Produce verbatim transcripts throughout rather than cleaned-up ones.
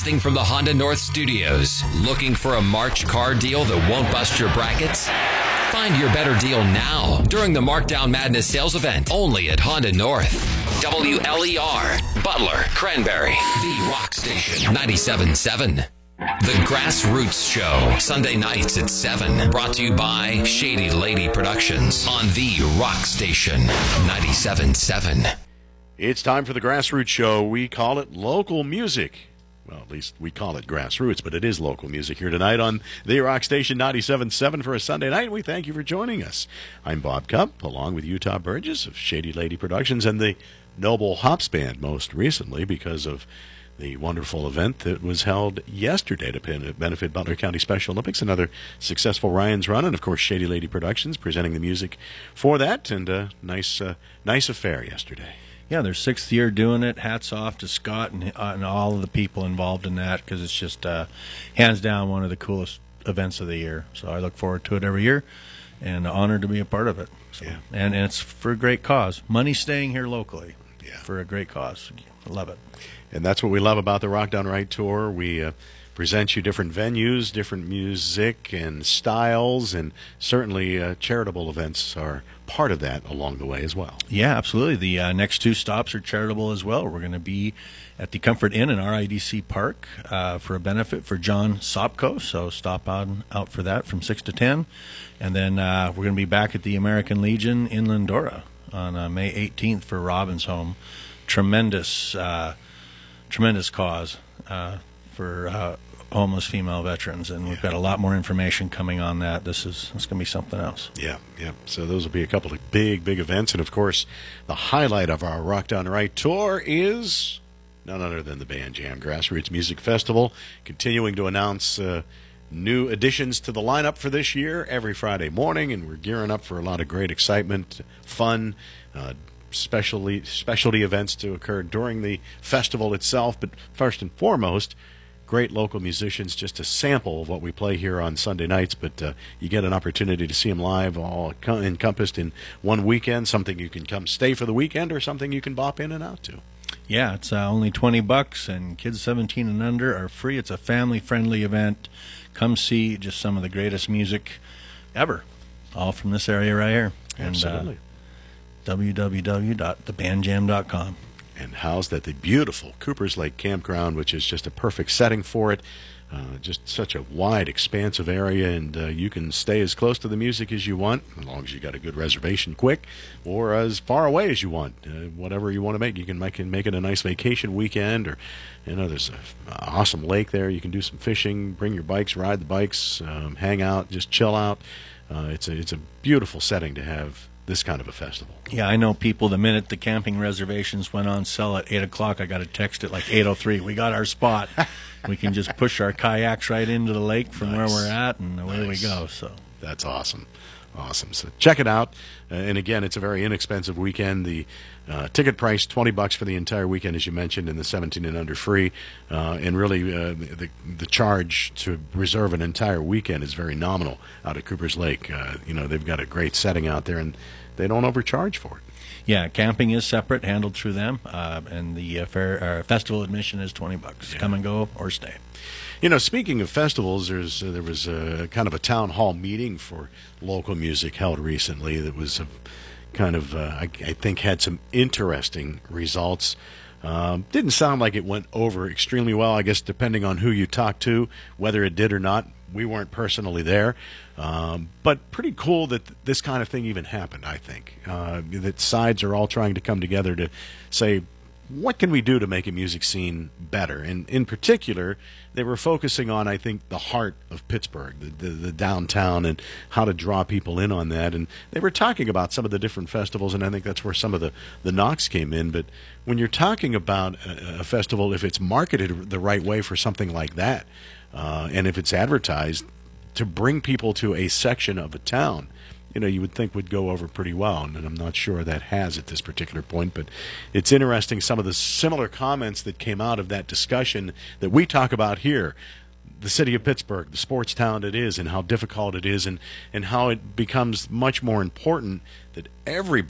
Broadcasting from the Honda North Studios. Looking for a March car deal that won't bust your brackets? Find your better deal now during the Markdown Madness sales event only at Honda North. W L E R, Butler, Cranberry, the Rock Station, ninety-seven point seven. The Grassroots Show, Sunday nights at seven. Brought to you by Shady Lady Productions on the Rock Station, ninety-seven point seven. It's time for the Grassroots Show. We call it local music. Well, at least we call it grassroots, but it is local music here tonight on the Rock Station ninety-seven point seven for a Sunday night. We thank you for joining us. I'm Bob Cupp, along with Utah Burgess of Shady Lady Productions and the Noble Hops Band, most recently because of the wonderful event that was held yesterday to benefit Butler County Special Olympics, another successful Ryan's Run, and of course Shady Lady Productions presenting the music for that, and a nice, uh, nice affair yesterday. Yeah, their sixth year doing it. Hats off to Scott and, uh, and all of the people involved in that, because it's just uh, hands down one of the coolest events of the year. So I look forward to it every year, and honored to be a part of it. So, yeah. and, and it's for a great cause. Money staying here locally. Yeah. For a great cause. I love it. And that's what we love about the Rock Down Right Tour. We uh, present you different venues, different music and styles, and certainly uh, charitable events are part of that along the way as well. Yeah, absolutely. The uh, next two stops are charitable as well. We're going to be at the Comfort Inn in R I D C Park uh, for a benefit for John Sopko, so stop on out for that from six to ten. And then uh, we're going to be back at the American Legion in Lindora on uh, May eighteenth for Robin's Home. Tremendous, uh, tremendous cause uh, for uh, homeless female veterans, and we've got a lot more information coming on that. This is it's going to be something else. Yeah, yeah. So those will be a couple of big, big events, and of course, the highlight of our Rock Down Right Tour is none other than the Band Jam Grassroots Music Festival, continuing to announce uh, new additions to the lineup for this year every Friday morning, and we're gearing up for a lot of great excitement, fun, uh, specialty specialty events to occur during the festival itself. But first and foremost, great local musicians, just a sample of what we play here on Sunday nights, but uh, you get an opportunity to see them live, all encompassed in one weekend, something you can come stay for the weekend or something you can bop in and out to. Yeah, it's uh, only twenty bucks, and kids seventeen and under are free. It's a family-friendly event. Come see just some of the greatest music ever, all from this area right here. Absolutely. And, uh, w w w dot the band jam dot com. And housed at the beautiful Cooper's Lake Campground, which is just a perfect setting for it. Uh, just such a wide, expansive area, and uh, you can stay as close to the music as you want, as long as you got a good reservation quick, or as far away as you want. Uh, whatever you want to make, you can make, make it a nice vacation weekend, or you know, there's an awesome lake there. You can do some fishing, bring your bikes, ride the bikes, um, hang out, just chill out. Uh, it's a it's a beautiful setting to have this kind of a festival. Yeah, I know people, the minute the camping reservations went on sale at eight o'clock, I got a text at like eight oh three. We got our spot. We can just push our kayaks right into the lake from Nice. where we're at, and away Nice. we go. So That's awesome. Awesome. So check it out. Uh, and again, it's a very inexpensive weekend. The uh, ticket price, twenty bucks for the entire weekend, as you mentioned, and the seventeen and under free. Uh, and really, uh, the, the charge to reserve an entire weekend is very nominal out at Cooper's Lake. Uh, you know, they've got a great setting out there, and they don't overcharge for it. yeah, camping is separate, handled through them, uh, and the uh, fair, uh, festival admission is twenty bucks. Yeah. Come and go or stay. You know, speaking of festivals, there's uh, there was a kind of a town hall meeting for local music held recently that was a, kind of, uh, I, I think, had some interesting results. Um, didn't sound like it went over extremely well, I guess, depending on who you talk to, whether it did or not. We weren't personally there. Um, but pretty cool that th- this kind of thing even happened, I think. Uh, that sides are all trying to come together to say, what can we do to make a music scene better? And in particular, they were focusing on, I think, the heart of Pittsburgh, the, the, the downtown, and how to draw people in on that. And they were talking about some of the different festivals, and I think that's where some of the, the knocks came in. But when you're talking about a, a festival, if it's marketed the right way for something like that, uh, and if it's advertised to bring people to a section of a town, you know, you would think would go over pretty well, and I'm not sure that has at this particular point. But it's interesting, some of the similar comments that came out of that discussion that we talk about here. The city of Pittsburgh, the sports town it is, and how difficult it is, and, and how it becomes much more important that everybody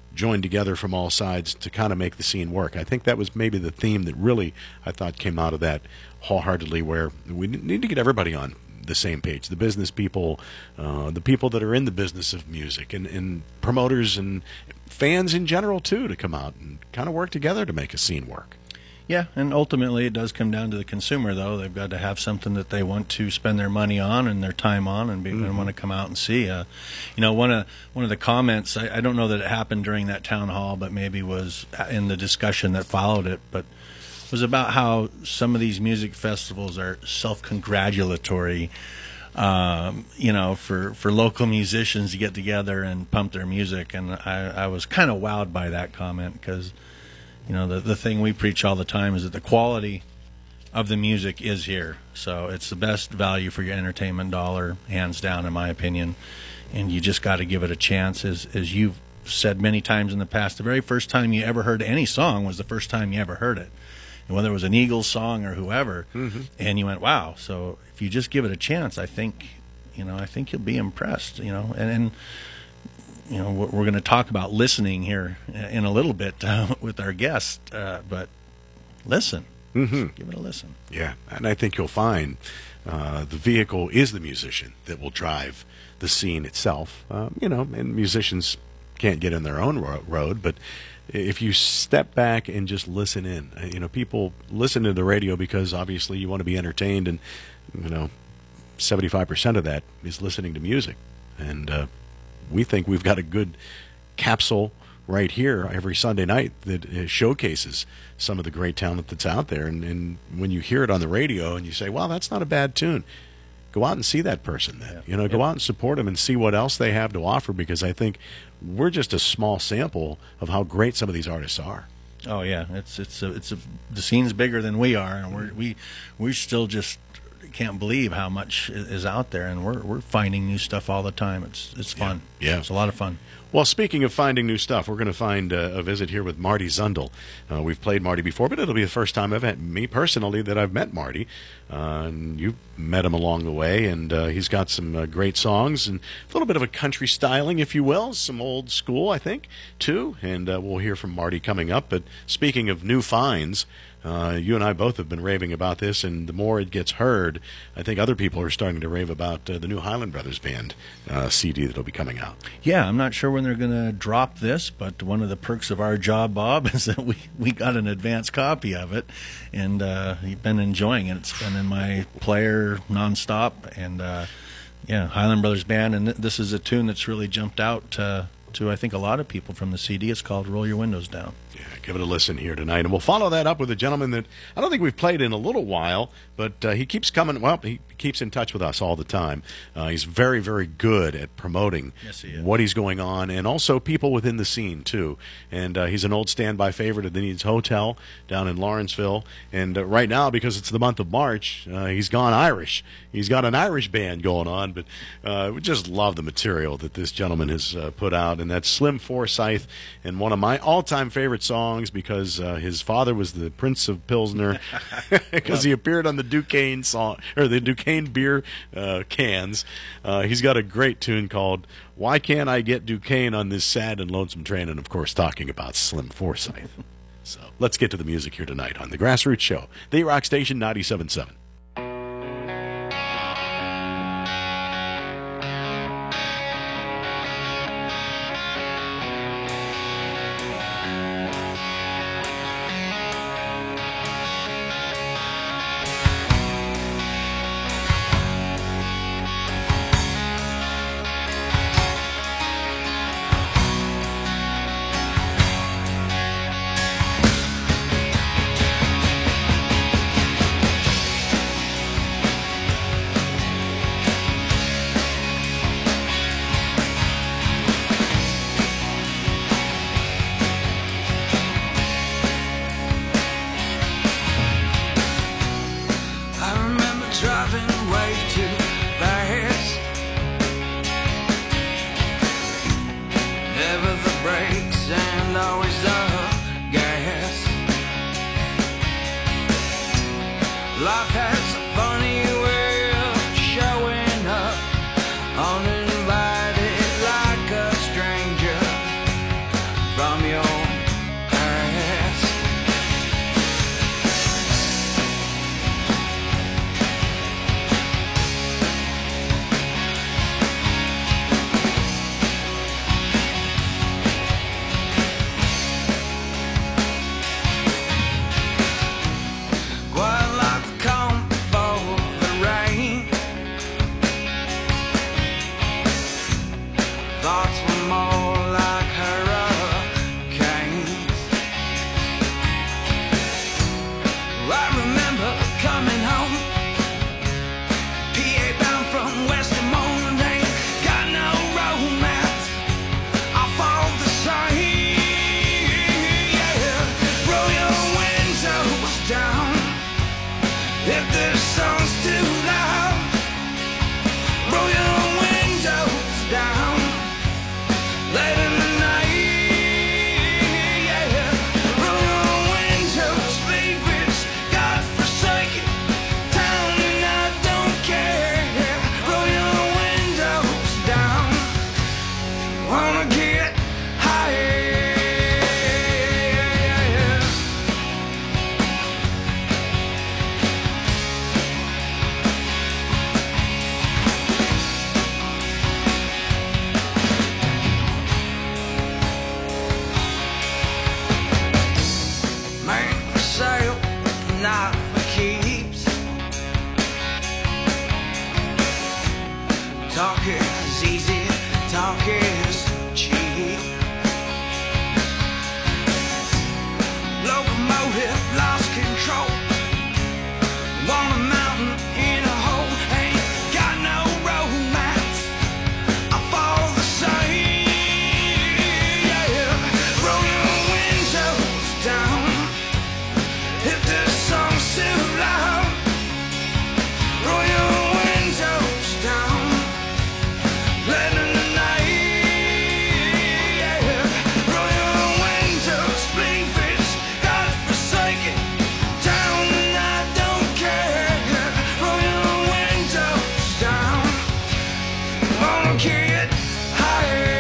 joined together from all sides to kind of make the scene work. I think that was maybe the theme that really, I thought, came out of that wholeheartedly, where we need to get everybody on the same page, the business people, uh, the people that are in the business of music, and, and promoters and fans in general, too, to come out and kind of work together to make a scene work. Yeah, and ultimately it does come down to the consumer, though. They've got to have something that they want to spend their money on and their time on, and, be, mm-hmm. and want to come out and see. Uh, you know, one of one of the comments, I, I don't know that it happened during that town hall, but maybe was in the discussion that followed it, but was about how some of these music festivals are self-congratulatory, um, you know, for, for local musicians to get together and pump their music. And I, I was kind of wowed by that comment, because you know, the the thing we preach all the time is that the quality of the music is here. So it's the best value for your entertainment dollar, hands down, in my opinion. And you just got to give it a chance. As as you've said many times in the past, the very first time you ever heard any song was the first time you ever heard it. And whether it was an Eagles song or whoever, mm-hmm. and you went, wow. So if you just give it a chance, I think, you know, I think you'll be impressed, you know. And, and you know, we're going to talk about listening here in a little bit uh, with our guest, uh, but listen. Mm-hmm. Give it a listen. Yeah, and I think you'll find uh, the vehicle is the musician that will drive the scene itself. Um, you know, and musicians can't get in their own ro- road, but if you step back and just listen in, you know, people listen to the radio because obviously you want to be entertained, and, you know, seventy-five percent of that is listening to music. And, uh, we think we've got a good capsule right here every Sunday night that showcases some of the great talent that's out there. And, and when you hear it on the radio and you say, wow, that's not a bad tune, go out and see that person then. Yeah. You know, go yeah. out and support them and see what else they have to offer, because I think we're just a small sample of how great some of these artists are. Oh, yeah. It's it's a, it's a, the scene's bigger than we are, and we're, we, we're still just can't believe how much is out there, and we're we're finding new stuff all the time. It's it's fun. Yeah, yeah. It's a lot of fun. Well, speaking of finding new stuff, we're going to find uh, a visit here with Marty Zundel. Uh, we've played Marty before, but it'll be the first time I've had, me personally, that I've met Marty. Uh, and you met him along the way, and uh, he's got some uh, great songs and a little bit of a country styling, if you will, some old school, I think, too. And uh, we'll hear from Marty coming up. But speaking of new finds, Uh, you and I both have been raving about this, and the more it gets heard, I think other people are starting to rave about uh, the new Highland Brothers Band uh, C D that will be coming out. Yeah, I'm not sure when they're going to drop this, but one of the perks of our job, Bob, is that we, we got an advance copy of it, and uh, you've been enjoying it. It's been in my player nonstop, and uh, yeah, Highland Brothers Band, and th- this is a tune that's really jumped out uh, to, I think, a lot of people from the C D. It's called Roll Your Windows Down. Yeah, give it a listen here tonight. And we'll follow that up with a gentleman that I don't think we've played in a little while, but uh, he keeps coming, well, he keeps in touch with us all the time. Uh, he's very, very good at promoting yes, he is. what he's going on, and also people within the scene, too. And uh, he's an old standby favorite at the Needs Hotel down in Lawrenceville. And uh, right now, because it's the month of March, uh, he's gone Irish. He's got an Irish band going on, but uh, we just love the material that this gentleman has uh, put out. And that's Slim Forsyth, and one of my all-time favorite songs, because uh, his father was the Prince of Pilsner, because well, he appeared on the Duquesne song, or the Duquesne beer uh, cans. Uh, he's got a great tune called "Why Can't I Get Duquesne on This Sad and Lonesome Train," and of course talking about Slim Forsyth. So let's get to the music here tonight on the Grassroots Show, the Rock Station ninety-seven point seven. Talk is easy, talk is cheap. Locomotive lost control. On a mountain in a hole, ain't got no romance. I fall the same. Yeah. Roll your windows down if the song's too loud. Roll your windows down, let in the night. Yeah. Roll your windows, leave it's God-forsaken town, and I don't care. Roll your windows down, wanna get higher.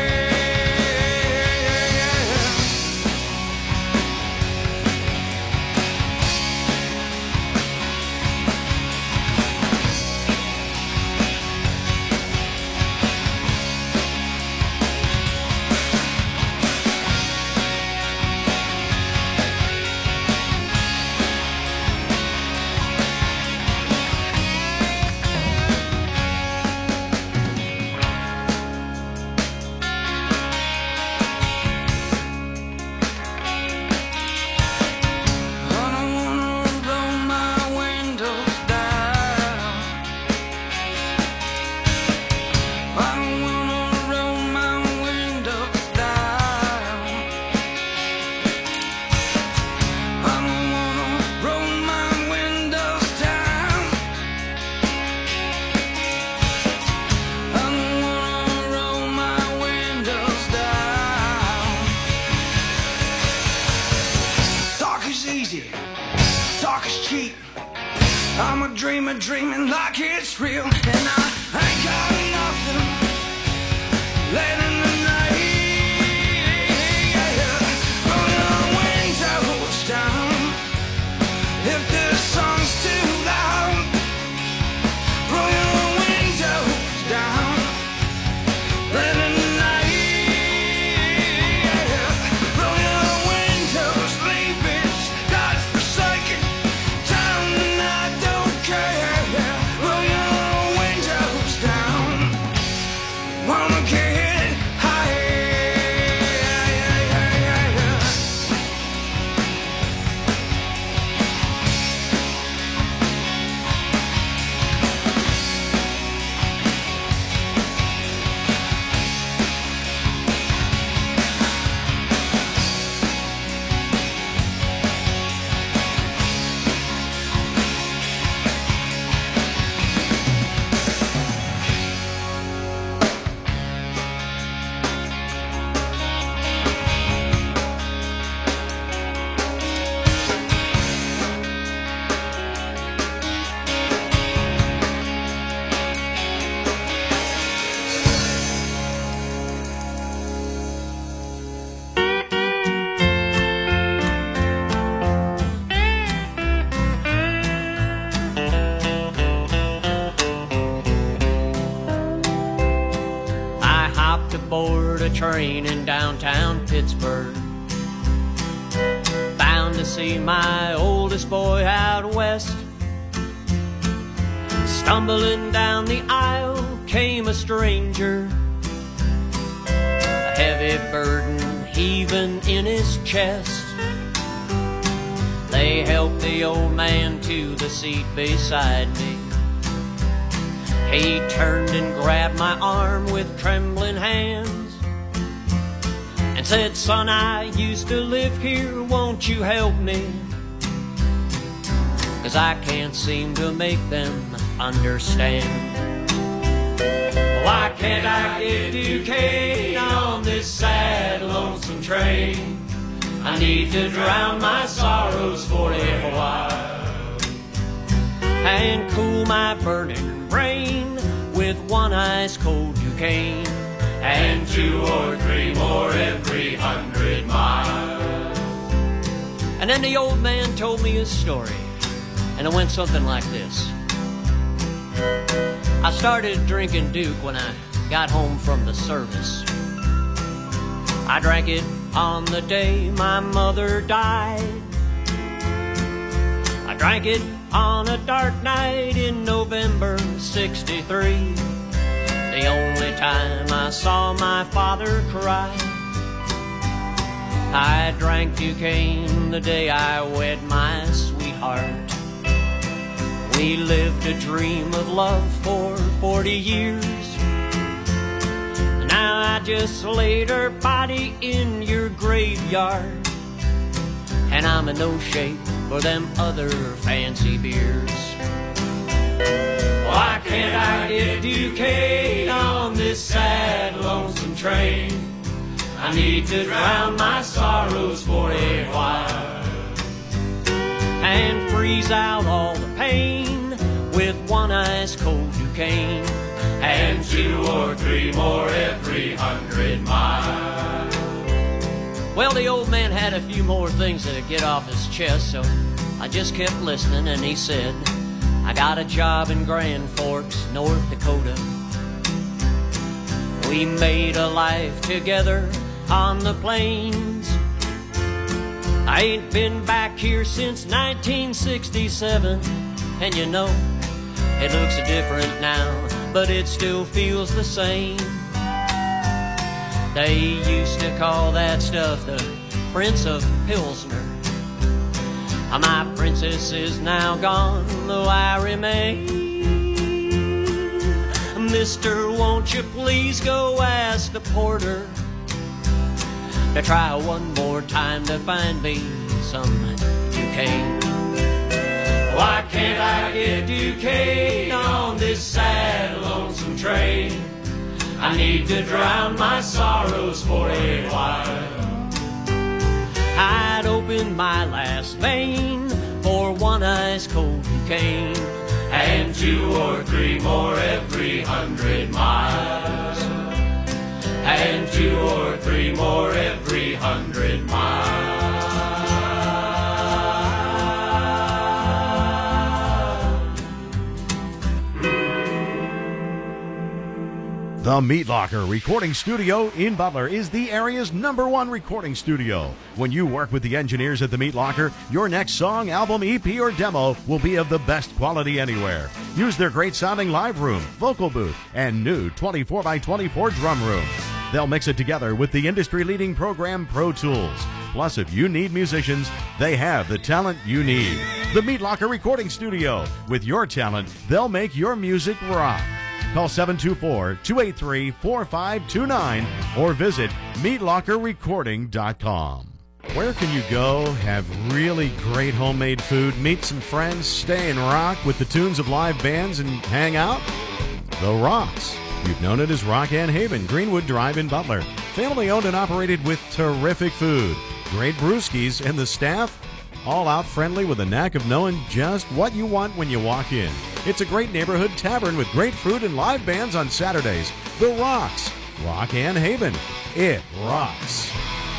I don't wanna roll my windows down. I don't wanna roll my windows down. I don't wanna roll my windows down. I don't wanna roll my windows down. Talk is easy, talk is cheap. I'm a dreamer dreaming like it's real, and I ain't got nothing late in the night. Yeah. Roll your windows down if the song's too loud. Roll your windows down, let in the night. Yeah. Roll your windows, leave it's God-forsaken town, and I don't care. Roll your windows down, wanna get higher. I hopped aboard a train in downtown Pittsburgh, bound to see my oldest boy out west. Stumbling down the aisle came a stranger, a heavy burden heaving in his chest. They helped the old man to the seat beside me. He turned and grabbed my arm with trembling hands and said, "Son, I used to live here, won't you help me? 'Cause I can't seem to make them understand. Why can't I get to Kane on this sad, lonesome train? I need to drown my sorrows for a while and cool my burning brain with one ice cold Duquesne and two or three more every hundred miles." And then the old man told me his story, and it went something like this. I started drinking Duke when I got home from the service. I drank it on the day my mother died. I drank it on a dark night in November sixty-three. the only time I saw my father cry. I drank Duquesne the day I wed my sweetheart. We lived a dream of love for forty years. Now I just laid her body in your graveyard, and I'm in no shape for them other fancy beers. Why can't I get Duquesne on this sad, lonesome train? I need to drown my sorrows for a while and freeze out all the pain with one ice cold Duquesne and two or three more every hundred miles. Well, the old man had a few more things to get off his chest, so I just kept listening, and he said, I got a job in Grand Forks, North Dakota. We made a life together on the plains. I ain't been back here since nineteen sixty-seven, and you know, it looks different now, but it still feels the same. They used to call that stuff the Prince of Pilsner. My princess is now gone, though I remain. Mister, won't you please go ask the porter to try one more time to find me some Duquesne. Why can't I get Duquesne on this sad, lonesome train? I need to drown my sorrows for a while. I'd open my last vein for one ice cold Duquesne and two or three more every hundred miles, and two or three more every hundred miles. The Meat Locker Recording Studio in Butler is the area's number one recording studio. When you work with the engineers at the Meat Locker, your next song, album, E P, or demo will be of the best quality anywhere. Use their great sounding live room, vocal booth, and new twenty-four by twenty-four drum room. They'll mix it together with the industry-leading program Pro Tools. Plus, if you need musicians, they have the talent you need. The Meat Locker Recording Studio. With your talent, they'll make your music rock. Call seven two four, two eight three, four five two nine or visit meat locker recording dot com. Where can you go, have really great homemade food, meet some friends, stay and rock with the tunes of live bands, and hang out? The Rocks. You've known it as Rock and Haven, Greenwood Drive in Butler. Family owned and operated with terrific food, great brewskis, and the staff all out friendly with a knack of knowing just what you want when you walk in. It's a great neighborhood tavern with great food and live bands on Saturdays. The Rocks. Rock and Haven. It rocks.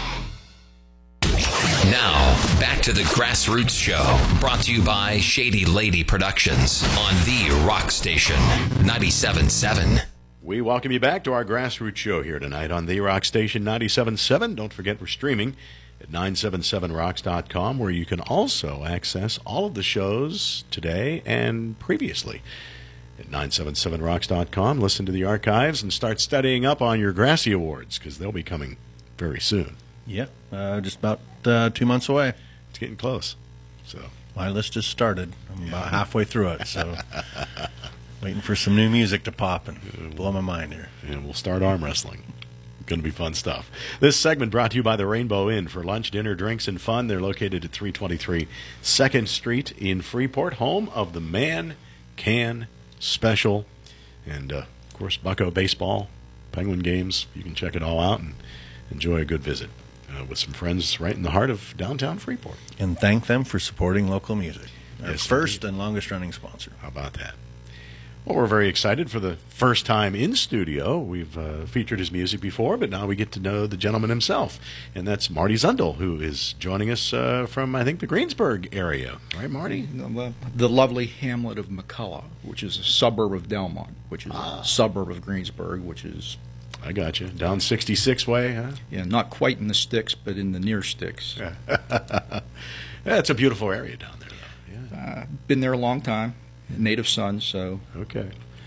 Now, back to the Grassroots Show, brought to you by Shady Lady Productions on the Rock Station, ninety-seven point seven. We welcome you back to our Grassroots Show here tonight on the Rock Station ninety-seven point seven. Don't forget we're streaming at nine seven seven rocks dot com, where you can also access all of the shows today and previously at nine seven seven rocks dot com. Listen to the archives and start studying up on your Grassy Awards, because they'll be coming very soon. Yeah, uh, just about uh, two months away. It's getting close. So my list has started. I'm about halfway through it, so waiting for some new music to pop and blow my mind here. And we'll start arm wrestling. Going to be fun stuff. This segment brought to you by the Rainbow Inn. For lunch, dinner, drinks, and fun. They're located at three twenty-three second Street in Freeport, home of the Man Can Special. And, uh, of course, Bucko Baseball, Penguin games. You can check it all out and enjoy a good visit uh, with some friends right in the heart of downtown Freeport. And thank them for supporting local music. Our Yes, first indeed. and longest-running sponsor. How about that? Well, we're very excited for the first time in studio. We've uh, featured his music before, but now we get to know the gentleman himself. And that's Marty Zundel, who is joining us uh, from, I think, the Greensburg area. Right, Marty? The lovely hamlet of McCullough, which is a suburb of Delmont, which is Ah. a suburb of Greensburg, which is I got you. Down sixty-six way, huh? yeah, not quite in the sticks, but in the near sticks. Yeah, it's a beautiful area down there, though. Yeah. Uh, been there a long time, native son, so Okay.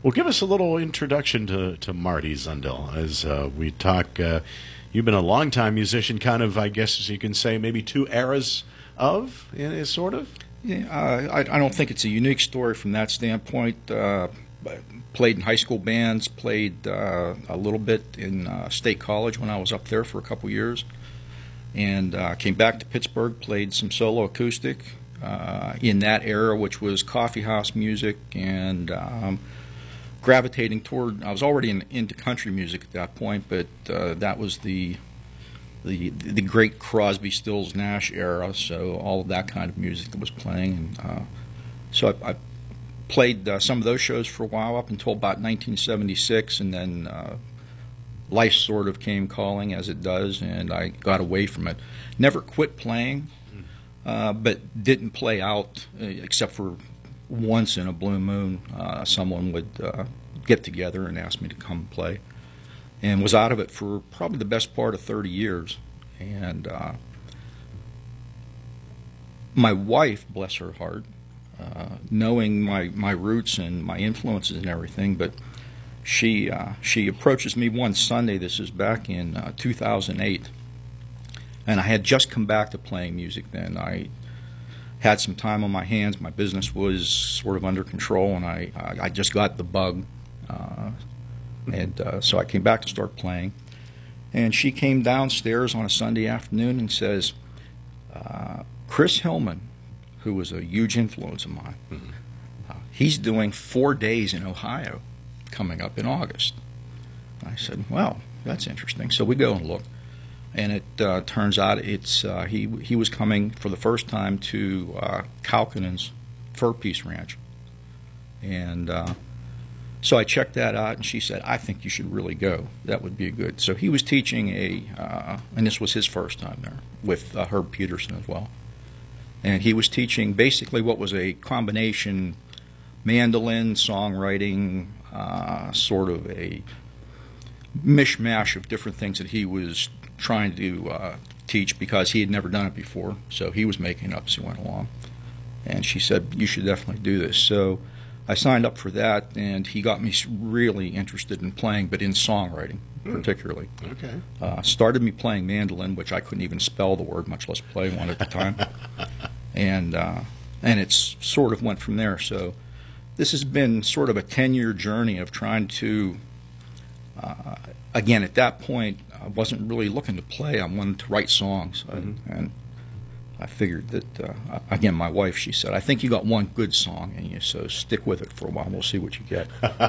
Well, give us a little introduction to, to Marty Zundel as uh, we talk. Uh, you've been a longtime musician, kind of, I guess you can say, maybe two eras of, uh, sort of? Yeah, uh, I, I don't think it's a unique story from that standpoint. Uh, played in high school bands, played uh, a little bit in uh, State College when I was up there for a couple years, and uh, came back to Pittsburgh, played some solo acoustic uh, in that era, which was coffee house music, and um, gravitating toward, I was already in, into country music at that point, but uh, that was the, the the great Crosby, Stills, Nash era, so all of that kind of music that was playing. And uh, so I, I played uh, some of those shows for a while up until about nineteen seventy-six, and then uh, life sort of came calling, as it does, and I got away from it. Never quit playing, uh, but didn't play out uh, except for once in a blue moon. Uh, someone would uh, get together and ask me to come play, and was out of it for probably the best part of thirty years. And uh, my wife, bless her heart, uh, knowing my, my roots and my influences and everything, but she uh, she approaches me one Sunday. This is back in uh, two thousand eight, and I had just come back to playing music then. I had some time on my hands. My business was sort of under control, and I, I, I just got the bug. Uh, and uh, so I came back to start playing. And she came downstairs on a Sunday afternoon and says, uh, Chris Hillman, who was a huge influence of mine, mm-hmm. uh, he's doing four days in Ohio coming up in August. I said, well, that's interesting. So we go and look. And it uh, turns out it's uh, he he was coming for the first time to uh, Kalkinen's Fur Peace Ranch, and uh, so I checked that out. And she said, "I think you should really go. That would be good." So he was teaching a, uh, and this was his first time there with uh, Herb Peterson as well, and he was teaching basically what was a combination mandolin, songwriting, uh, sort of a mishmash of different things that he was trying to uh, teach because he had never done it before. So he was making it up as he went along. And she said, you should definitely do this. So I signed up for that, and he got me really interested in playing, but in songwriting particularly. Okay. Uh, started me playing mandolin, which I couldn't even spell the word, much less play one at the time. and uh, and it's sort of went from there. So this has been sort of a ten-year journey of trying to, uh, again, at that point, I wasn't really looking to play. I wanted to write songs. Mm-hmm. I, and I figured that, uh, again, my wife, she said, I think you got one good song in you, so stick with it for a while. We'll see what you get.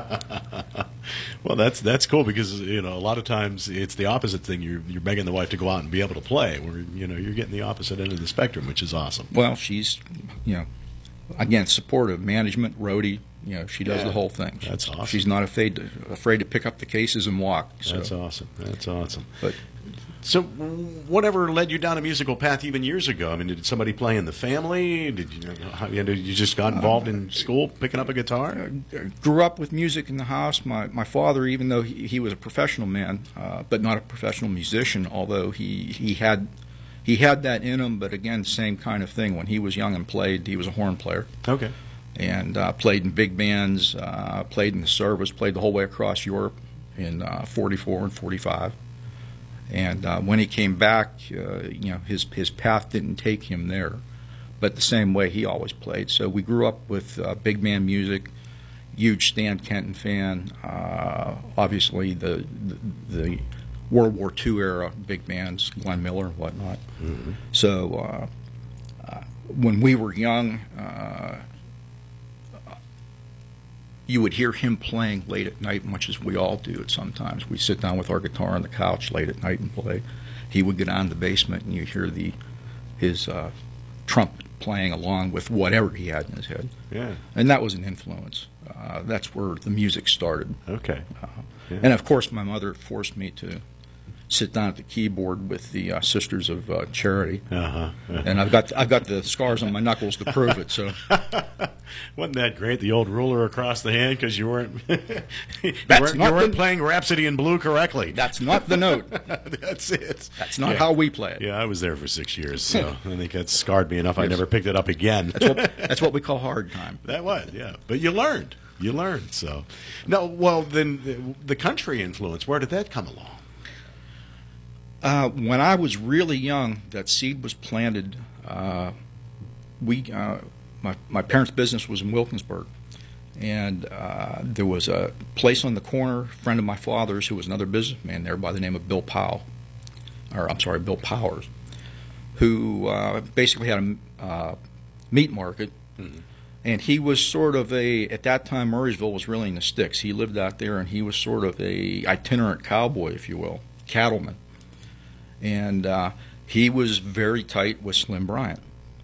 Well, that's that's cool because, you know, a lot of times it's the opposite thing. You're, you're begging the wife to go out and be able to play, where, you know, you're getting the opposite end of the spectrum, which is awesome. Well, she's, you know, again, supportive, management, roadie. You know, she does Yeah, the whole thing. that's awesome. She's not afraid to afraid to pick up the cases and walk. So. That's awesome. That's awesome. But so, whatever led you down a musical path even years ago? I mean, did somebody play in the family? Did you, how, you, know, did you just got involved in school picking up a guitar? I grew up with music in the house. My my father, even though he, he was a professional man, uh, but not a professional musician, although he he had he had that in him. But again, same kind of thing. When he was young and played, he was a horn player. Okay. And uh, played in big bands, uh, played in the service, played the whole way across Europe in uh, forty-four and forty-five. And uh, when he came back, uh, you know, his his path didn't take him there, but the same way he always played. So we grew up with uh, big band music, huge Stan Kenton fan. Uh, obviously, the, the the World War Two era big bands, Glenn Miller and whatnot. Mm-hmm. So uh, uh, when we were young. Uh, You would hear him playing late at night, much as we all do it sometimes. We sit down with our guitar on the couch late at night and play. He would go down to the basement, and you hear the his uh, trumpet playing along with whatever he had in his head. Yeah. And that was an influence. Uh, that's where the music started. Okay. Uh, Yeah. And, of course, my mother forced me to sit down at the keyboard with the uh, Sisters of uh, Charity. Uh-huh. Uh-huh. And I've got I've got the scars on my knuckles to prove it. So wasn't that great? The old ruler across the hand because you weren't you That's weren't, not you weren't the- playing Rhapsody in Blue correctly. that's not the note. That's it. That's not Yeah. how we play it. Yeah, I was there for six years, so I think that scarred me enough. I never picked it up again. That's what that's what we call hard time. That was, yeah. But you learned. you learn. So, no, well, then the, the country influence, where did that come along? Uh, when I was really young, that seed was planted. Uh, we, uh, my my parents' business was in Wilkinsburg, and uh, there was a place on the corner, a friend of my father's, who was another businessman there by the name of Bill Powell, or I'm sorry, Bill Powers, who uh, basically had a uh, meat market. Mm-hmm. And he was sort of a, at that time, Murraysville was really in the sticks. He lived out there, and he was sort of a itinerant cowboy, if you will, cattleman. And uh, he was very tight with Slim Bryant.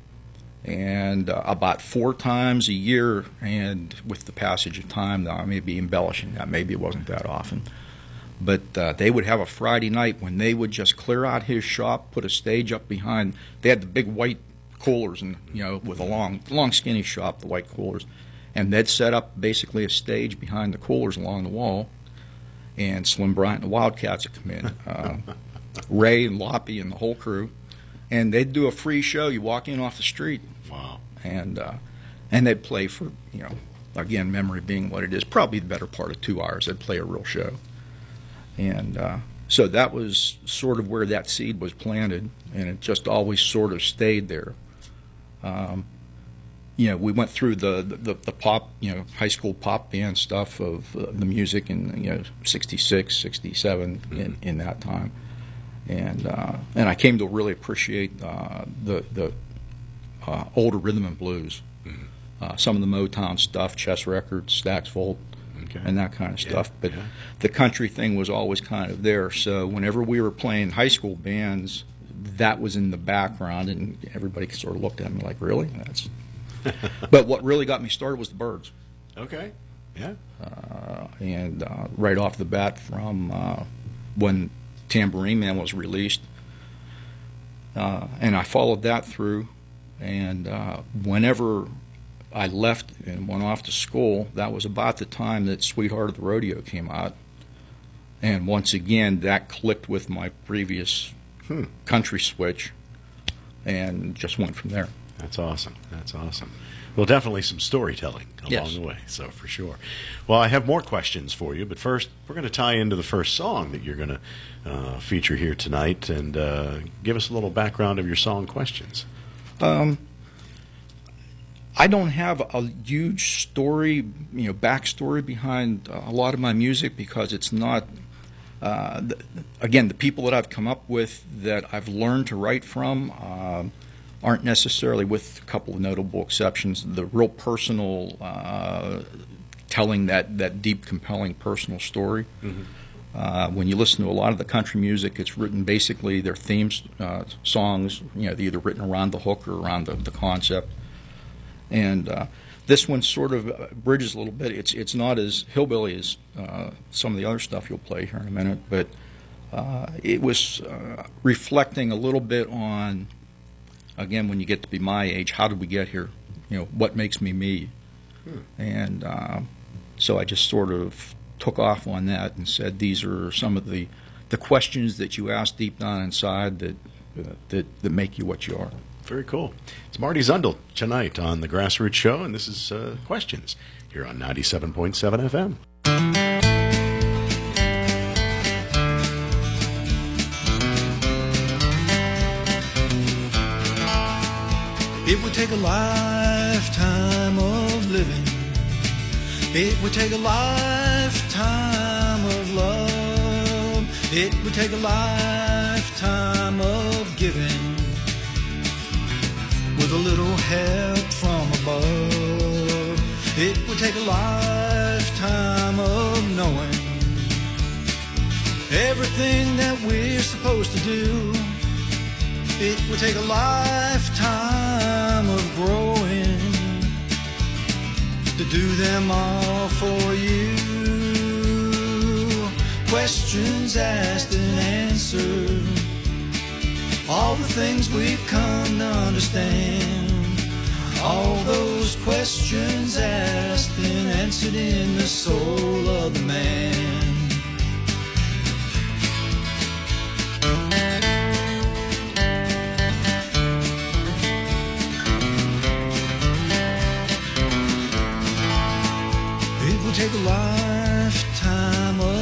And uh, about four times a year, and with the passage of time, now I may be embellishing that, maybe it wasn't that often, but uh, they would have a Friday night when they would just clear out his shop, put a stage up behind. They had the big white coolers, and you know, with a long, long skinny shop, the white coolers, and they'd set up basically a stage behind the coolers along the wall, and Slim Bryant and the Wildcats would come in, uh, Ray and Loppy and the whole crew, and they'd do a free show. You walk in off the street, wow, and uh, and they'd play for, you know, again, memory being what it is, probably the better part of two hours. They'd play a real show, and uh, so that was sort of where that seed was planted, and it just always sort of stayed there. Um, you know, we went through the, the, the pop, you know, high school pop band stuff of uh, the music in, you know, sixty-six, sixty-seven, mm-hmm. in, in that time. And uh, and I came to really appreciate uh, the, the uh, older rhythm and blues. Mm-hmm. Uh, some of the Motown stuff, Chess Records, Stax Volt, okay. and that kind of stuff. Yeah, but yeah. the country thing was always kind of there. So whenever we were playing high school bands, that was in the background, and everybody sort of looked at me like, really? That's. But what really got me started was the Byrds. Okay, yeah. Uh, and uh, right off the bat, from uh, when Tambourine Man was released, uh, and I followed that through, and uh, whenever I left and went off to school, that was about the time that Sweetheart of the Rodeo came out, and once again, that clicked with my previous Hmm. country switch, and just went from there. That's awesome. That's awesome. Well, definitely some storytelling along yes. the way, so for sure. Well, I have more questions for you, but first, we're going to tie into the first song that you're going to uh, feature here tonight, and uh, give us a little background of your song questions. Um, I don't have a huge story, you know, backstory behind a lot of my music, because it's not. Uh, the, again, the people that I've come up with that I've learned to write from uh, aren't necessarily, with a couple of notable exceptions, the real personal, uh, telling that, that deep, compelling personal story. Mm-hmm. Uh, when you listen to a lot of the country music, it's written basically, their themes, uh, songs, you know, they're either written around the hook or around the, the concept. And uh, this one sort of bridges a little bit. It's it's not as hillbilly as uh, some of the other stuff you'll play here in a minute, but uh, it was uh, reflecting a little bit on, again, when you get to be my age, how did we get here? You know, what makes me me? Hmm. And uh, so I just sort of took off on that and said, these are some of the, the questions that you ask deep down inside that, uh, that, that make you what you are. Very cool. It's Marty Zundel tonight on The Grassroots Show, and this is uh, Questions here on ninety-seven point seven F M. It would take a lifetime of living. It would take a lifetime of love. It would take a lifetime of giving, with a little help from above. It would take a lifetime of knowing everything that we're supposed to do. It would take a lifetime of growing to do them all for you. Questions asked and answered, all the things we've come to understand. All those questions asked and answered in the soul of the man.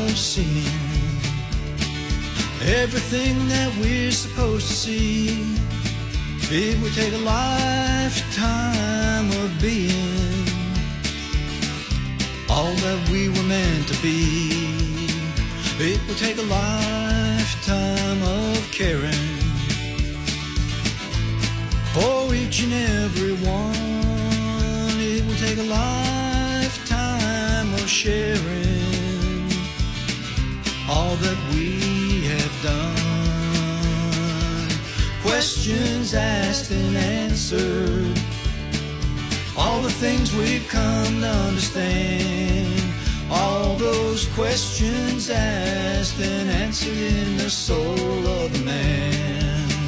of seeing everything that we're supposed to see. It would take a lifetime of being all that we were meant to be. It would take a lifetime of caring for each and every one. It would take a lifetime of sharing all that we have done. Questions asked and answered, all the things we've come to understand. All those questions asked and answered in the soul of the man.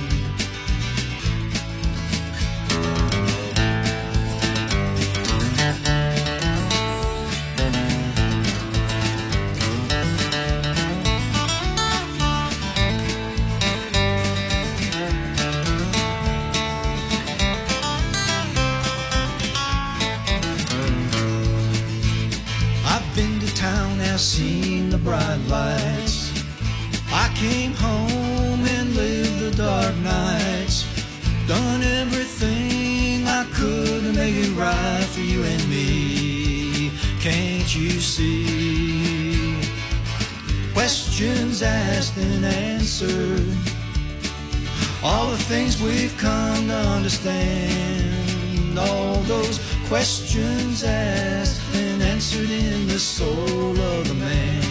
Seen the bright lights. I came home and lived the dark nights. Done everything I could to make it right for you and me. Can't you see? Questions asked and answered, all the things we've come to understand. All those questions asked and answered in the soul of the man.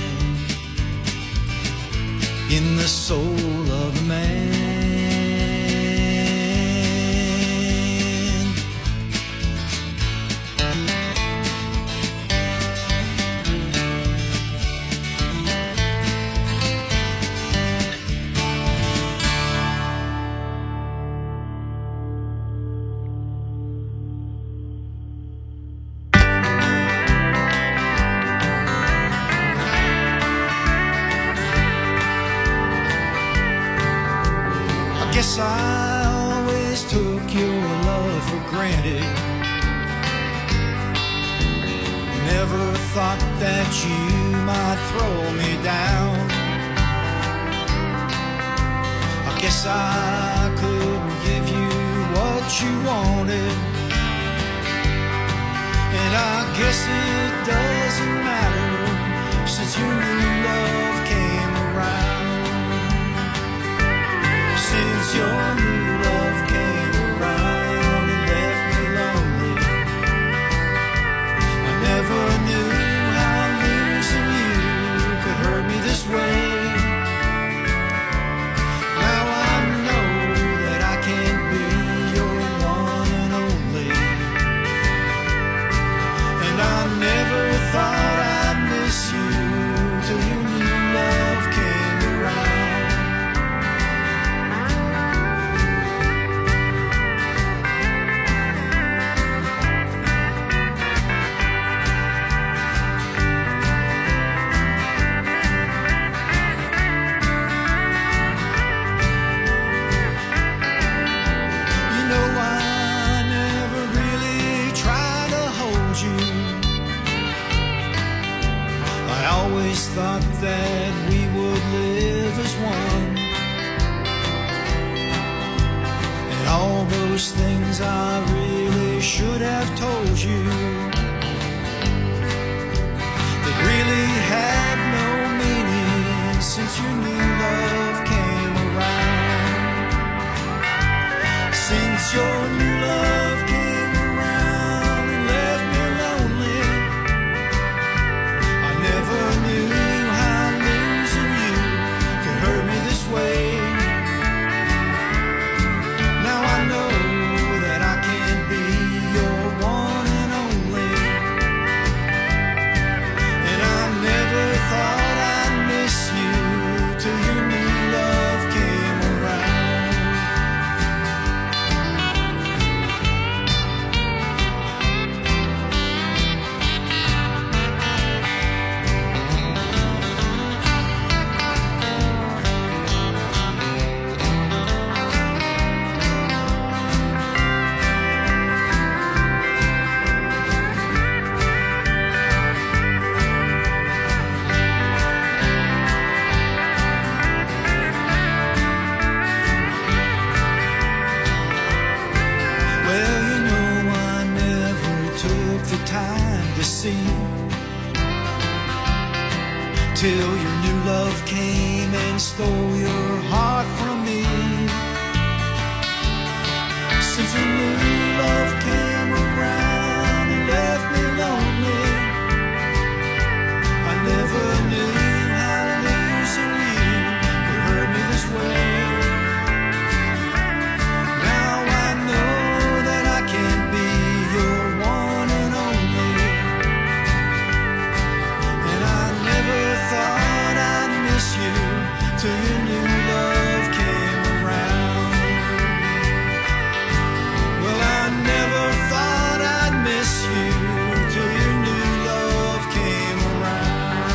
In the soul of the man. Guess I always took your love for granted. Never thought that you might throw me down. I guess I couldn't give you what you wanted, and I guess it doesn't matter since your new love came around. Since your new love came around and left me lonely, I never knew how losing you could hurt me this way. Now I know that I can't be your one and only, and I never thought I'd miss you till your new love came around. Thought that we would live as one, and all those things I really should have told you that really have no meaning since your new love came around. Since your new love came around and left me lonely, I never knew way. Now I know that I can't be your one and only, and I never thought till your new love came and stole your heart from me. Since your new love came around and left me lonely, I never knew how losing you could hurt me this way. Now I know that I can't be your one and only, and I never thought I'd miss you till your new love came around. Well, I never thought I'd miss you till your new love came around.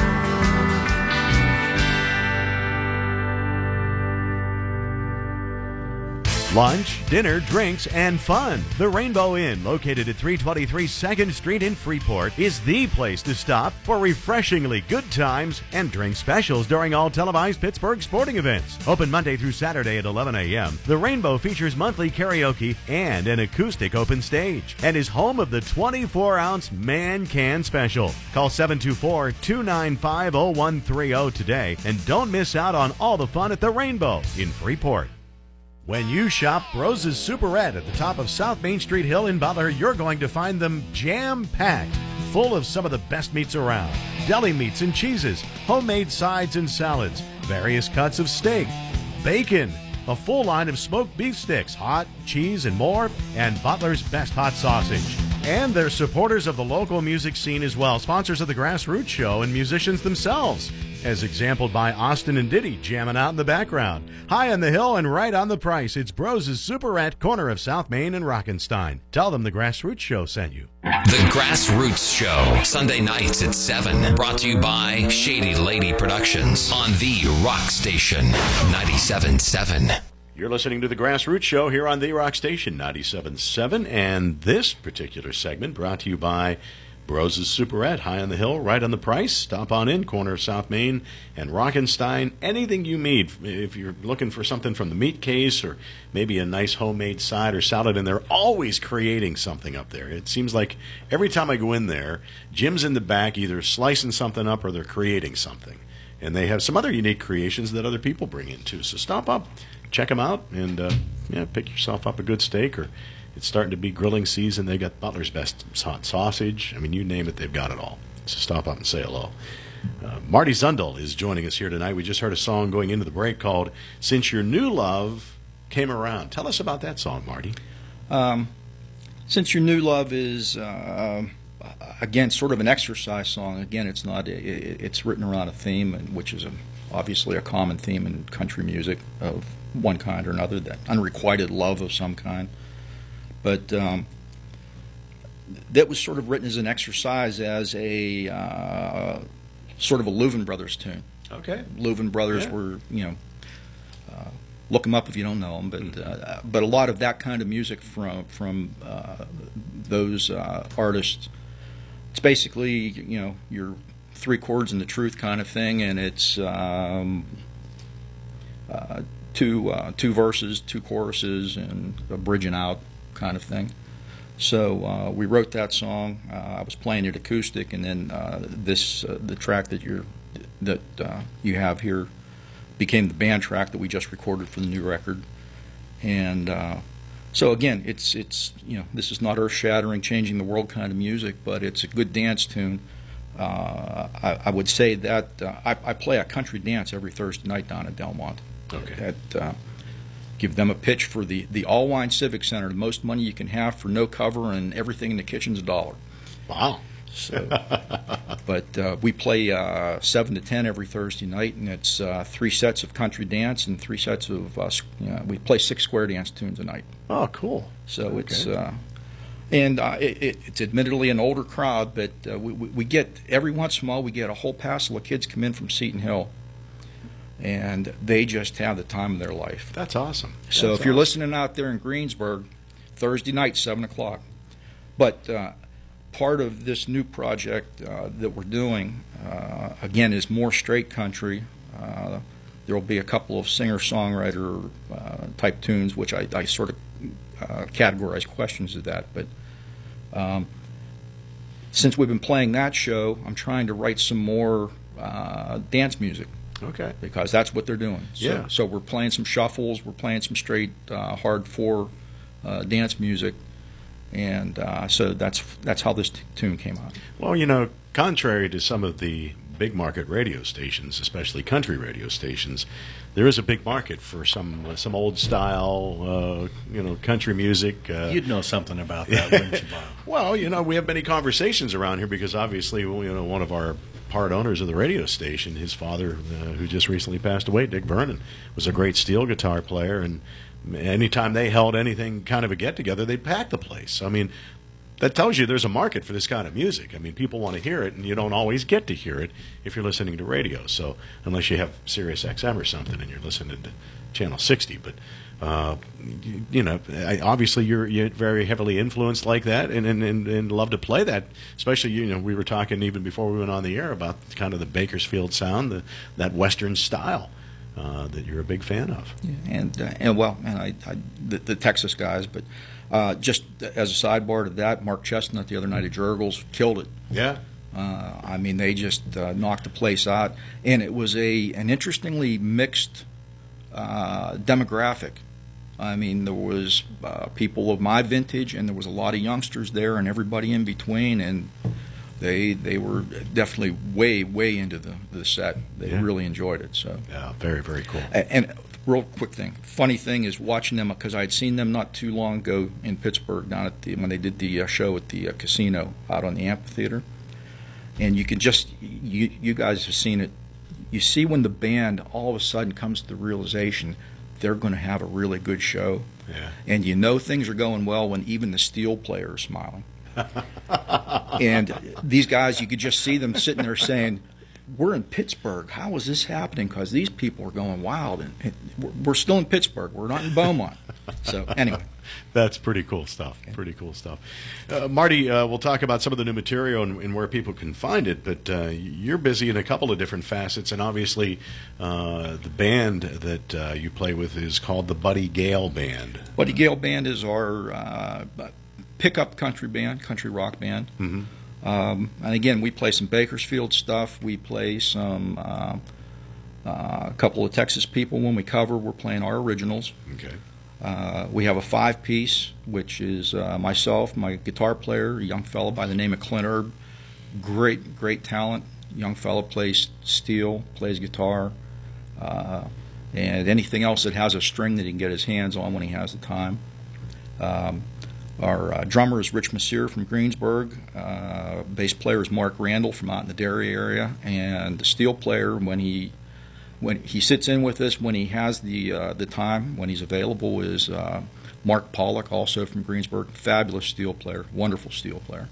Lunch, dinner, drinks, and fun. The Rainbow Inn, located at three twenty-three second Street in Freeport, is the place to stop for refreshingly good times and drink specials during all televised Pittsburgh sporting events. Open Monday through Saturday at eleven a m, the Rainbow features monthly karaoke and an acoustic open stage, and is home of the twenty-four ounce Man Can Special. Call seven two four, two nine five, zero one three zero today, and don't miss out on all the fun at the Rainbow in Freeport. When you shop Brose's Superette at the top of South Main Street Hill in Butler, you're going to find them jam-packed, full of some of the best meats around. Deli meats and cheeses, homemade sides and salads, various cuts of steak, bacon, a full line of smoked beef sticks, hot, cheese, and more, and Butler's best hot sausage. And they're supporters of the local music scene as well, sponsors of the Grassroots Show and musicians themselves, as exampled by Austin and Diddy jamming out in the background. High on the hill and right on the price, it's Brose's Superette, corner of South Main and Rockenstein. Tell them the Grassroots Show sent you. The Grassroots Show, Sunday nights at seven. Brought to you by Shady Lady Productions on the Rock Station, ninety-seven point seven. You're listening to the Grassroots Show here on the Rock Station, ninety-seven point seven, and this particular segment brought to you by Brose's Superette, high on the hill, right on the price. Stop on in, corner of South Main and Rockenstein. Anything you need, if you're looking for something from the meat case or maybe a nice homemade side or salad, and they're always creating something up there. It seems like every time I go in there, Jim's in the back either slicing something up or they're creating something. And they have some other unique creations that other people bring in too. So stop up, check them out, and uh, yeah, pick yourself up a good steak. Or it's starting to be grilling season. They got Butler's best hot sausage. I mean, you name it, they've got it all. So stop up and say hello. Uh, Marty Zundel is joining us here tonight. We just heard a song going into the break called "Since Your New Love Came Around." Tell us about that song, Marty. Um, Since Your New Love is, uh, again, sort of an exercise song. Again, it's not. It, it's written around a theme, which is a, obviously a common theme in country music of one kind or another, that unrequited love of some kind. But um, that was sort of written as an exercise, as a uh, sort of a Louvin Brothers tune. Okay. Louvin Brothers Yeah. were, you know, uh, look them up if you don't know them, but Mm-hmm. uh, but a lot of that kind of music from from uh, those uh, artists. It's basically, you know, your three chords and the truth kind of thing, and it's um, uh, two uh, two verses, two choruses, and a bridging out kind of thing. So uh, we wrote that song. Uh, I was playing it acoustic, and then uh, this uh, the track that you're that uh, you have here became the band track that we just recorded for the new record. And uh, so again, it's it's you know, this is not earth-shattering, changing the world kind of music, but it's a good dance tune. Uh, I, I would say that uh, I, I play a country dance every Thursday night down at Delmont. Okay. At, uh, give them a pitch for the, the Allwine Civic Center, the most money you can have for no cover, and everything in the kitchen's a dollar. Wow. So, but uh, we play uh, seven to ten every Thursday night, and it's uh, three sets of country dance and three sets of uh, you know, we play six square dance tunes a night. Oh, cool. So Okay. it's uh, and uh, it, it, it's admittedly an older crowd, but uh, we, we we get every once in a while we get a whole passel of kids come in from Seton Hill, and they just have the time of their life. That's awesome. So That's if you're awesome. listening out there in Greensburg, Thursday night, seven o'clock. But uh, part of this new project uh, that we're doing, uh, again, is more straight country. Uh, there will be a couple of singer-songwriter uh, type tunes, which I, I sort of uh, categorize questions of that. But um, since we've been playing that show, I'm trying to write some more uh, uh, dance music. Okay. Because that's what they're doing. So, Yeah. so we're playing some shuffles, we're playing some straight uh, hard four uh, dance music, and uh, so that's that's how this t- tune came out. Well, you know, contrary to some of the big market radio stations, especially country radio stations, there is a big market for some some old style, uh, you know, country music. Uh, You'd know something about that, wouldn't you, Bob? well, you know, we have many conversations around here because obviously, you know, one of our part owners of the radio station, his father, uh, who just recently passed away, Dick Vernon, was a great steel guitar player, and anytime they held anything kind of a get-together, they'd pack the place. I mean, that tells you there's a market for this kind of music. I mean, people want to hear it, and you don't always get to hear it if you're listening to radio. So unless you have Sirius X M or something and you're listening to Channel sixty, but uh, you, you know, I, obviously you're, you're very heavily influenced like that, and, and, and, and love to play that. Especially, you know, we were talking even before we went on the air about kind of the Bakersfield sound, the, that Western style uh, that you're a big fan of. Yeah, and uh, and well, and I, I the, the Texas guys, but uh, just as a sidebar to that, Mark Chestnut the other night at Jurgles killed it. Yeah. Uh, I mean, they just uh, knocked the place out, and it was a an interestingly mixed uh, demographic. I mean, there was uh, people of my vintage, and there was a lot of youngsters there, and everybody in between, and they they were definitely way way into the, the set. They Yeah. really enjoyed it. So Yeah, very, very cool. and, and real quick thing, funny thing is watching them because I had seen them not too long ago in Pittsburgh down at the when they did the uh, show at the uh, casino out on the amphitheater, and you can just you you guys have seen it. You see when the band all of a sudden comes to the realization they're going to have a really good show, Yeah. and you know things are going well when even the steel player is smiling. And these guys, you could just see them sitting there saying, "We're in Pittsburgh. How is this happening? Because these people are going wild, and, and we're, we're still in Pittsburgh. We're not in Beaumont." So anyway, That's pretty cool stuff. Pretty cool stuff. Uh, Marty, uh, we'll talk about some of the new material and, and where people can find it, but uh, you're busy in a couple of different facets, and obviously uh, the band that uh, you play with is called the Buddy Gale Band. Buddy Gale Band is our uh, pickup country band, country rock band. Mm-hmm. Um, and again, we play some Bakersfield stuff. We play some uh, uh, a couple of Texas people when we cover. We're playing our originals. Okay. Uh, we have a five-piece, which is uh, myself, my guitar player, a young fellow by the name of Clint Erb. Great, great talent. Young fellow plays steel, plays guitar, uh, and anything else that has a string that he can get his hands on when he has the time. Um, our uh, drummer is Rich Messier from Greensburg. Uh, bass player is Mark Randall from out in the Derry area, and the steel player, when he when he sits in with us when he has the uh, the time, when he's available, is uh, Mark Pollock, also from Greensburg. Fabulous steel player, wonderful steel player.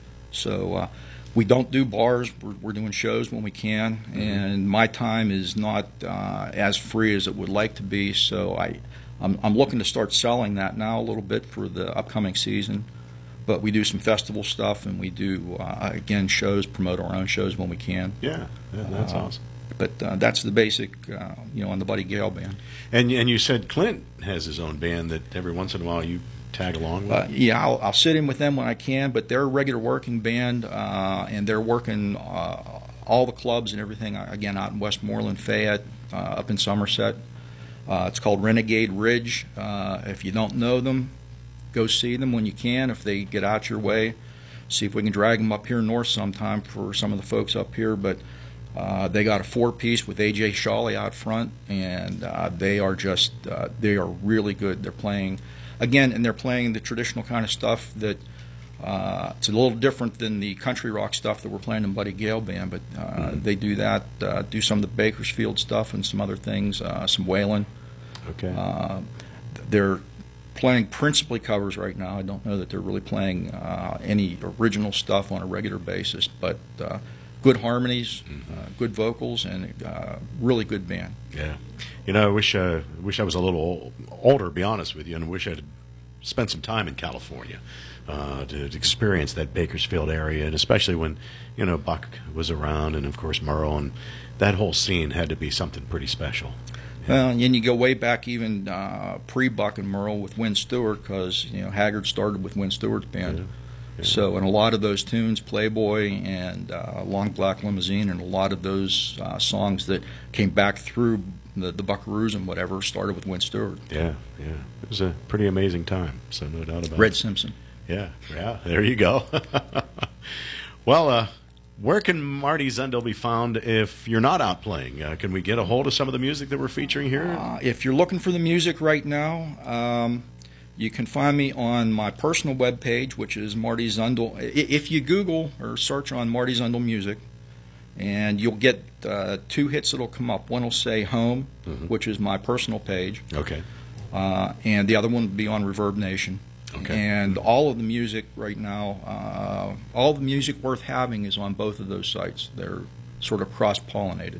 So uh, we don't do bars. We're, we're doing shows when we can, mm-hmm. and my time is not uh, as free as it would like to be. So I, I'm, I'm looking to start selling that now a little bit for the upcoming season. But we do some festival stuff, and we do uh, again shows, promote our own shows when we can. Yeah, yeah that's Uh, awesome. But uh, that's the basic, uh, you know, on the Buddy Gale Band. And and you said Clint has his own band that every once in a while you tag along with? Uh, yeah, I'll, I'll sit in with them when I can, but they're a regular working band, uh, and they're working uh, all the clubs and everything, again, out in Westmoreland, Fayette, uh, up in Somerset. Uh, it's called Renegade Ridge. Uh, if you don't know them, go see them when you can, if they get out your way. See if we can drag them up here north sometime for some of the folks up here, but Uh, they got a four-piece with A J Shawley out front, and uh, they are just, uh, they are really good. They're playing, again, and they're playing the traditional kind of stuff that, uh, it's a little different than the country rock stuff that we're playing in Buddy Gale Band, but uh, mm-hmm. they do that, uh, do some of the Bakersfield stuff and some other things, uh, some Waylon. Okay. Uh, they're playing principally covers right now. I don't know that they're really playing uh, any original stuff on a regular basis, but uh, good harmonies, uh, good vocals, and uh, really good band. Yeah, you know, I wish uh, wish I was a little older, to be honest with you, and I wish I'd spent some time in California uh, to, to experience that Bakersfield area, and especially when you know Buck was around, and of course Merle, and that whole scene had to be something pretty special. Well, and you go way back even uh, pre-Buck and Merle with Win Stewart, because you know Haggard started with Win Stewart's band. Yeah. yeah. So, and a lot of those tunes, Playboy and uh, Long Black Limousine, and a lot of those uh, songs that came back through the, the Buckaroos and whatever, started with Win Stewart. Yeah, yeah. It was a pretty amazing time, so no doubt about Red it. Simpson. Yeah, yeah, there you go. Well, uh, where can Marty Zundel be found if you're not out playing? Uh, can we get a hold of some of the music that we're featuring here? Uh, if you're looking for the music right now, um, you can find me on my personal webpage, which is Marty Zundel. I- If you Google or search on Marty Zundel Music, and you'll get uh, two hits that'll come up. One will say Home, Mhm. which is my personal page, Okay. uh, and the other one will be on Reverb Nation. Okay. And all of the music right now, uh, all the music worth having is on both of those sites. They're sort of cross-pollinated.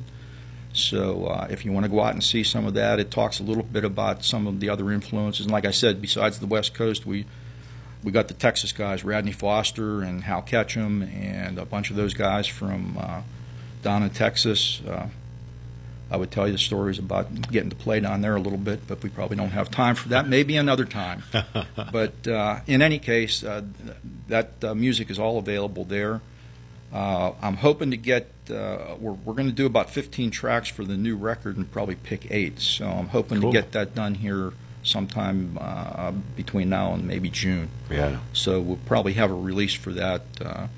So uh, if you want to go out and see some of that, it talks a little bit about some of the other influences. And like I said, besides the West Coast, we we got the Texas guys, Radney Foster and Hal Ketchum, and a bunch of those guys from uh, down in Texas. Uh, I would tell you the stories about getting to play down there a little bit, but we probably don't have time for that. Maybe another time. But uh, in any case, uh, that uh, music is all available there. Uh, I'm hoping to get, uh, we're, we're going to do about fifteen tracks for the new record and probably pick eight. So I'm hoping Cool. to get that done here sometime uh, between now and maybe June. Yeah. So we'll probably have a release for that. Uh,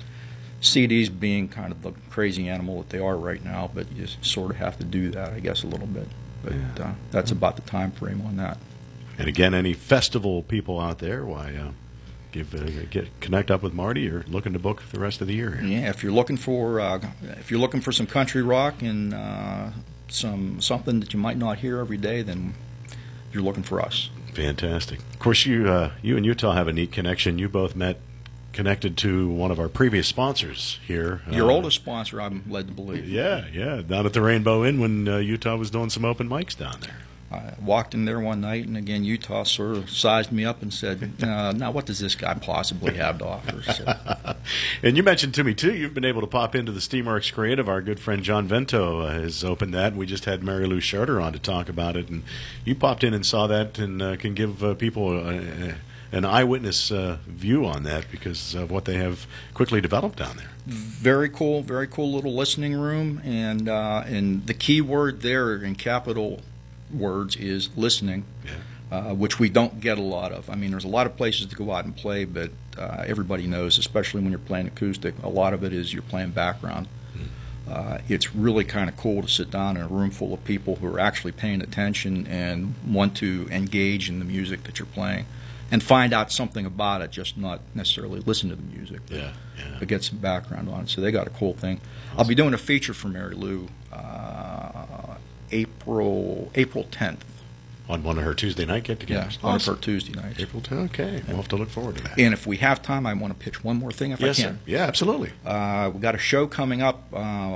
C Ds being kind of the crazy animal that they are right now, but you sort of have to do that, I guess, a little bit. But Yeah. uh, that's about the time frame on that. And again, any festival people out there, why uh, give uh, get connect up with Marty. You're looking to book the rest of the year here. Yeah, if you're looking for uh, if you're looking for some country rock and uh, some something that you might not hear every day, then you're looking for us. Fantastic. Of course, you uh, you and Utah have a neat connection. You both met connected to one of our previous sponsors here. Your Uh, oldest sponsor, I'm led to believe. Yeah, yeah, down at the Rainbow Inn when uh, Utah was doing some open mics down there. I walked in there one night, and again, Utah sort of sized me up and said, uh, now what does this guy possibly have to offer? So, And you mentioned to me, too, you've been able to pop into the Steamworks Creative. Our good friend John Vento uh, has opened that. We just had Mary Lou Charter on to talk about it. And you popped in and saw that and uh, can give uh, people uh, an eyewitness uh, view on that because of what they have quickly developed down there. very cool, very cool little listening room. And, uh, and the key word there in capital words is listening. Yeah. Uh, which we don't get a lot of. I mean, there's a lot of places to go out and play, but uh, everybody knows, especially when you're playing acoustic, a lot of it is you're playing background. Uh, it's really kind of cool to sit down in a room full of people who are actually paying attention and want to engage in the music that you're playing and find out something about it, just not necessarily listen to the music, but, Yeah, yeah. but get some background on it. So they got a cool thing. I'll be doing a feature for Mary Lou uh, April April tenth. On one of her Tuesday night Yeah, get-togethers. one of Awesome. her Tuesday nights. April tenth. Okay, we'll have to look forward to that. And if we have time, I want to pitch one more thing if Yes, I sir. can. Yeah, absolutely. Uh, we've got a show coming up uh,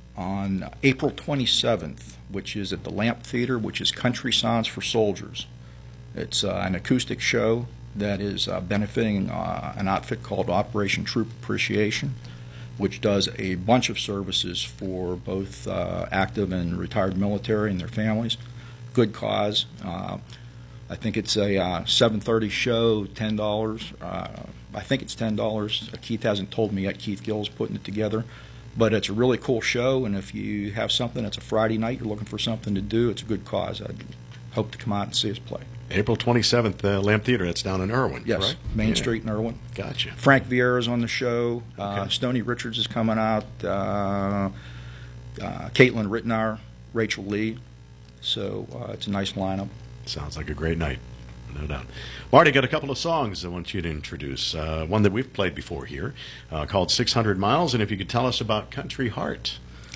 on April twenty-seventh, which is at the Lamp Theater, which is Country Sounds for Soldiers. It's uh, an acoustic show that is uh, benefiting uh, an outfit called Operation Troop Appreciation, which does a bunch of services for both uh, active and retired military and their families. Good cause. Uh, I think it's a uh, seven thirty show, ten dollars. Uh, I think it's ten dollars. Keith hasn't told me yet. Keith Gill's putting it together. But it's a really cool show, and if you have something, it's a Friday night, you're looking for something to do, it's a good cause. I'd hope to come out and see us play. April twenty-seventh, uh, Lamp Theater. That's down in Irwin, Yes, correct? Main Yeah. Street in Irwin. Gotcha. Frank Vieira's on the show. Uh, Okay. Stoney Richards is coming out. Uh, uh, Caitlin Rittenauer, Rachel Lee. So uh, it's a nice lineup. Sounds like a great night, no doubt. Marty, got a couple of songs I want you to introduce. Uh, one that we've played before here, uh, called six hundred miles, and if you could tell us about Country Heart.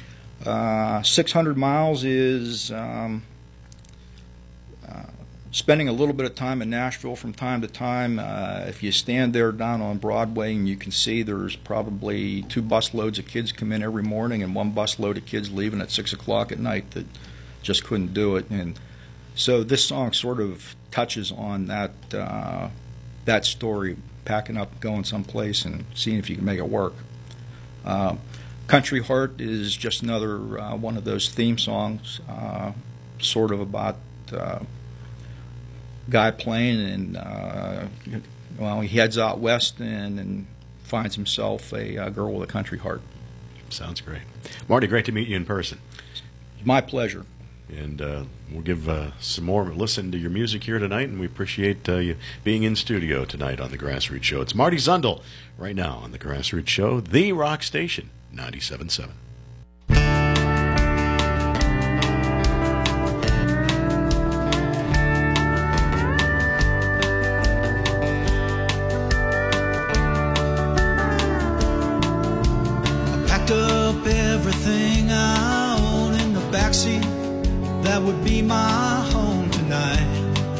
Uh, six hundred miles is um, uh, spending a little bit of time in Nashville from time to time. Uh, if you stand there down on Broadway and you can see there's probably two bus loads of kids come in every morning and one bus load of kids leaving at six o'clock at night that just couldn't do it. And so this song sort of touches on that uh, that story, packing up, going someplace, and seeing if you can make it work. Uh, Country Heart is just another uh, one of those theme songs, uh, sort of about uh, guy playing, and uh, well, he heads out west and, and finds himself a uh, girl with a country heart. Sounds great. Marty, great to meet you in person. It's my pleasure. And uh, we'll give uh, some more listen to your music here tonight, and we appreciate uh, you being in studio tonight on The Grassroots Show. It's Marty Zundel right now on The Grassroots Show, the rock station, ninety-seven point seven. I packed up everything I own in the backseat. That would be my home tonight.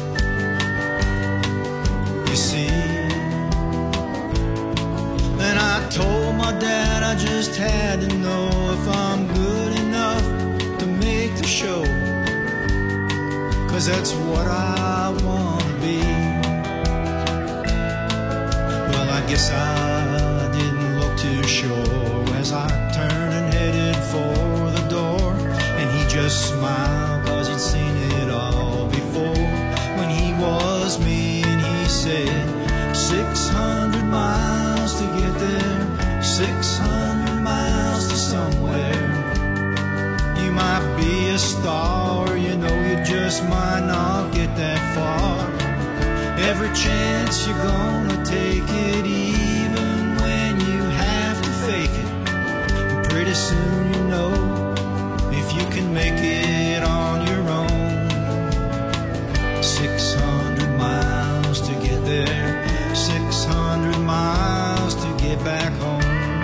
You see, and I told my dad I just had to know if I'm good enough to make the show, 'cause that's what I want to be. Well, I guess I didn't look too sure as I turned and headed for the door, and he just smiled, 'cause he'd seen it all before when he was me. And he said, six hundred miles to get there, six hundred miles to somewhere. You might be a star, you know you just might not get that far. Every chance you're gonna take it, even when you have to fake it. And pretty soon you know if you can make it on your own. Six hundred miles to get there, six hundred miles to get back home.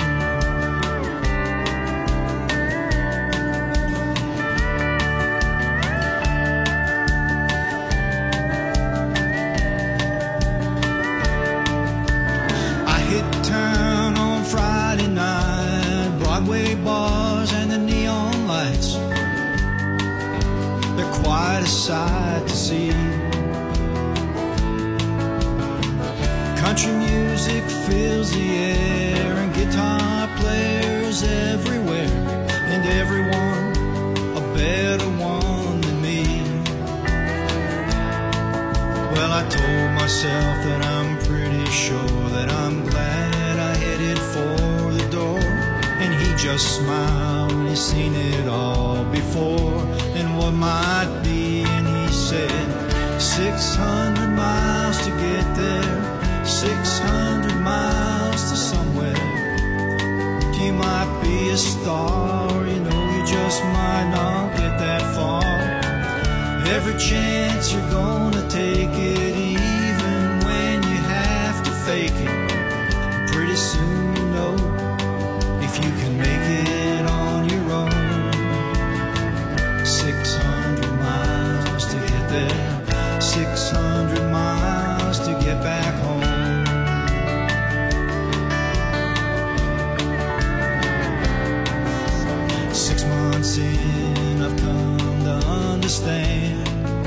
I hit town on Friday night, Broadway bars and the neon lights, they're quite a sight to see. Country music fills the air and guitar players everywhere, and everyone a better one than me. Well, I told myself that I'm pretty sure that I'm glad I headed for the door, and he just smiled when he's seen it all before and what might be. And he said, six hundred miles to get there, six hundred miles to somewhere. You might be a star, you know you just might not get that far. Every chance you're gonna take it, even when you have to fake it. Pretty soon you know if you can make it on your own. Six hundred miles to get there, six hundred miles to get back home. Six months in, I've come to understand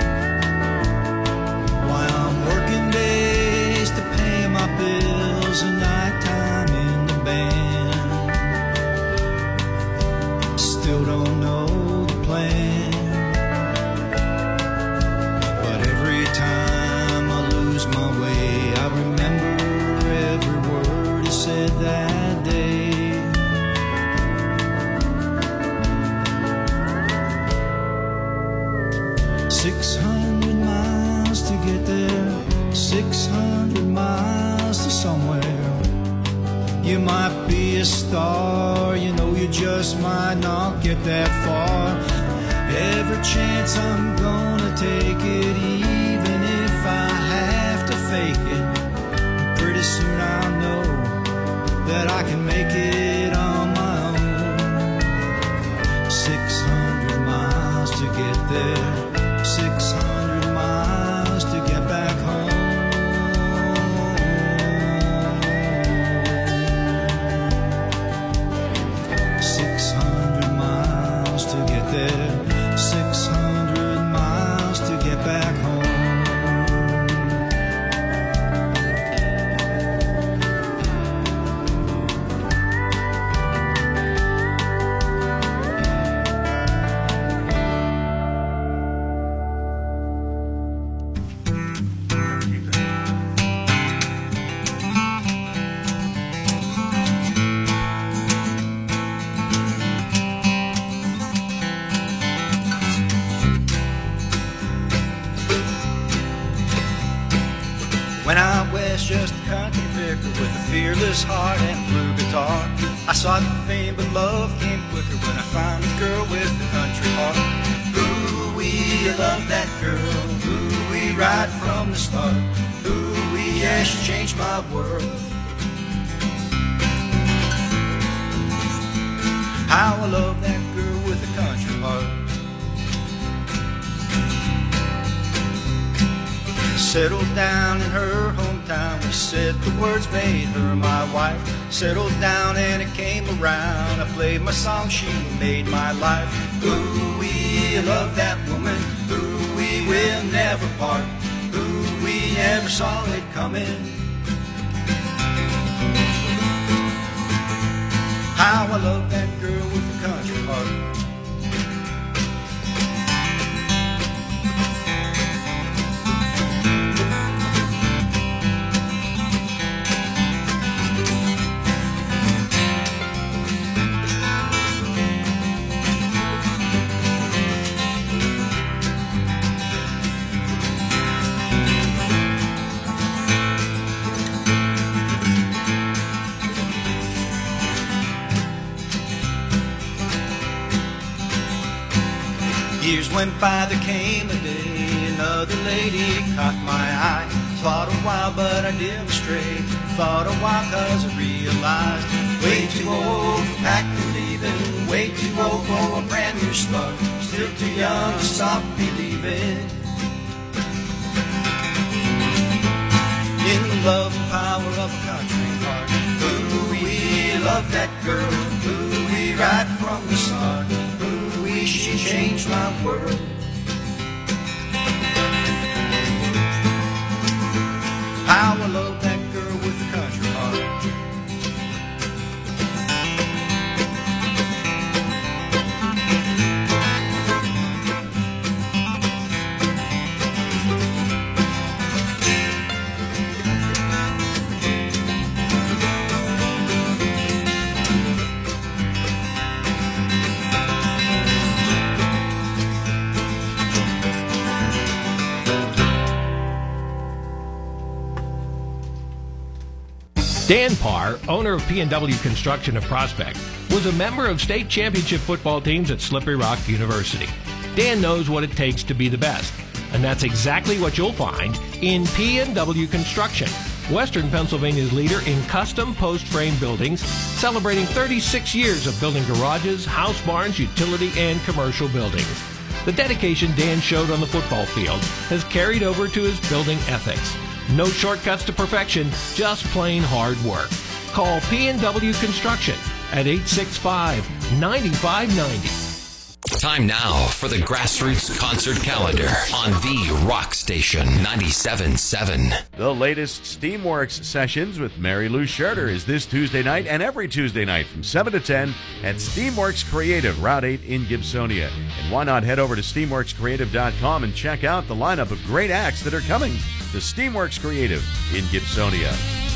why I'm working days to pay my bills and nighttime in the band. Still don't know the plan, but every time I lose my way, I remember every word he said that day. Six hundred miles to get there, six hundred miles to somewhere. You might be a star, you know you just might not get that far. Every chance I'm gonna take it, even if I have to fake it. Pretty soon I'll know that I can make it on my own. Six hundred miles to get there, six hundred miles to get back home. Six hundred miles to get there, six hundred miles to get back home. just a country vicar with a fearless heart and a blue guitar. I sought fame, but love came quicker when I found a girl with a country heart. Ooh-wee, I love that girl. Ooh-wee, right from the start. Ooh-wee, yeah, she changed my world. How I love that girl with a country heart. Settled down in her hometown. We said the words, made her my wife. Settled down and it came around. I played my song, she made my life. Ooh-wee, I love that woman. Ooh-wee, we'll never part. Ooh-wee, never saw it coming. How I love that girl with a country heart. Years went by, there came a day, another lady caught my eye. Thought a while, but I didn't stray. Thought a while, cause I realized way too old for back to leaving, way too old for a brand new start, still too young to stop believing in the love and power of a country heart. Ooh-wee, love that girl. Ooh-wee, right from the start. Ooh-wee, she changed my world. How I love that girl with the country heart. Dan Parr, owner of P and W Construction of Prospect, was a member of state championship football teams at Slippery Rock University. Dan knows what it takes to be the best, and that's exactly what you'll find in P and W Construction, Western Pennsylvania's leader in custom post-frame buildings, celebrating thirty-six years of building garages, house barns, utility, and commercial buildings. The dedication Dan showed on the football field has carried over to his building ethics. No shortcuts to perfection, just plain hard work. Call P and W Construction at eight six five, nine five nine zero. Time now for the Grassroots Concert Calendar on the Rock Station ninety-seven point seven. The latest Steamworks sessions with Mary Lou Scherter is this Tuesday night and every Tuesday night from seven to ten at Steamworks Creative, Route eight in Gibsonia. And why not head over to steamworks creative dot com and check out the lineup of great acts that are coming to Steamworks Creative in Gibsonia.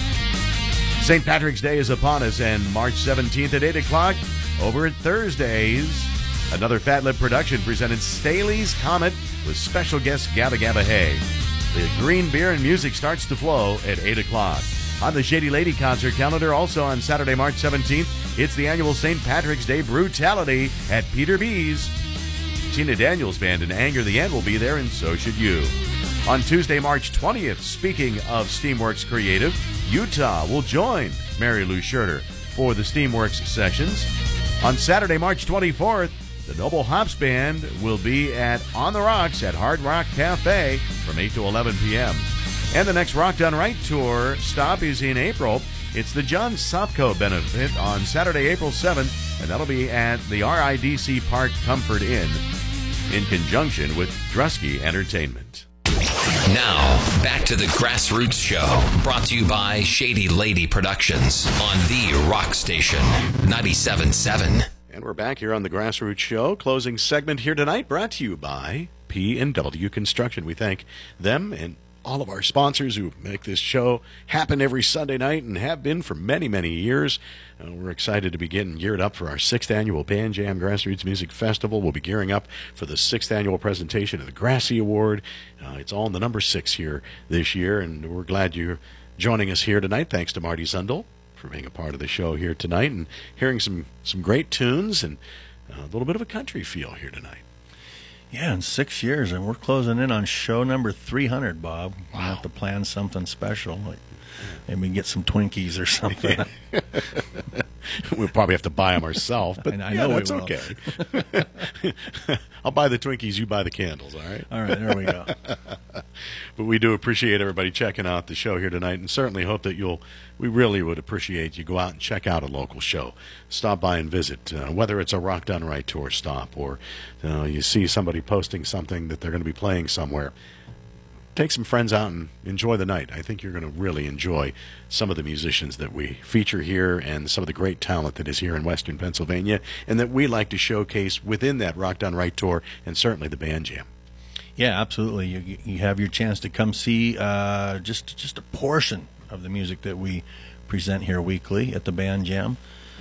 Saint Patrick's Day is upon us, and March seventeenth at eight o'clock over at Thursdays, another Fat Lip production presented Staley's Comet with special guest Gabba Gabba Hay. The green beer and music starts to flow at eight o'clock. On the Shady Lady concert calendar, also on Saturday, March seventeenth, it's the annual Saint Patrick's Day Brutality at Peter B's. Tina Daniels Band and Anger the Ant will be there, and so should you. On Tuesday, March twentieth, speaking of Steamworks Creative, Utah will join Mary Lou Scherter for the Steamworks sessions. On Saturday, March twenty-fourth, the Noble Hops Band will be at On the Rocks at Hard Rock Cafe from eight to eleven p.m. And the next Rock Done Right tour stop is in April. It's the John Sopko benefit on Saturday, April seventh, and that'll be at the R I D C Park Comfort Inn in conjunction with Drusky Entertainment. Now, back to the Grassroots Show, brought to you by Shady Lady Productions on the Rock Station ninety-seven point seven. And we're back here on the Grassroots Show. Closing segment here tonight brought to you by P and W Construction. We thank them and all of our sponsors who make this show happen every Sunday night and have been for many, many years. Uh, we're excited to be getting geared up for our sixth annual Pan Jam Grassroots Music Festival. We'll be gearing up for the sixth annual presentation of the Grassy Award. Uh, it's all in the number six here this year, and we're glad you're joining us here tonight. Thanks to Marty Zundel for being a part of the show here tonight and hearing some, some great tunes and a little bit of a country feel here tonight. Yeah, in six years, and we're closing in on show number three hundred, Bob. We'll Wow. have to plan something special. Like maybe get some Twinkies or something. We'll probably have to buy them ourselves, but And I yeah, know we that's will. okay. I'll buy the Twinkies, you buy the candles, all right? All right, there we go. But we do appreciate everybody checking out the show here tonight, and certainly hope that you'll, we really would appreciate you go out and check out a local show. Stop by and visit, uh, whether it's a Rock Done Right tour stop or uh, you see somebody posting something that they're going to be playing somewhere. Take some friends out and enjoy the night. I think you're going to really enjoy some of the musicians that we feature here and some of the great talent that is here in Western Pennsylvania and that we like to showcase within that Rock Done Right tour and certainly the Band Jam. Yeah, absolutely. You, you have your chance to come see uh, just just a portion of the music that we present here weekly at the Band Jam.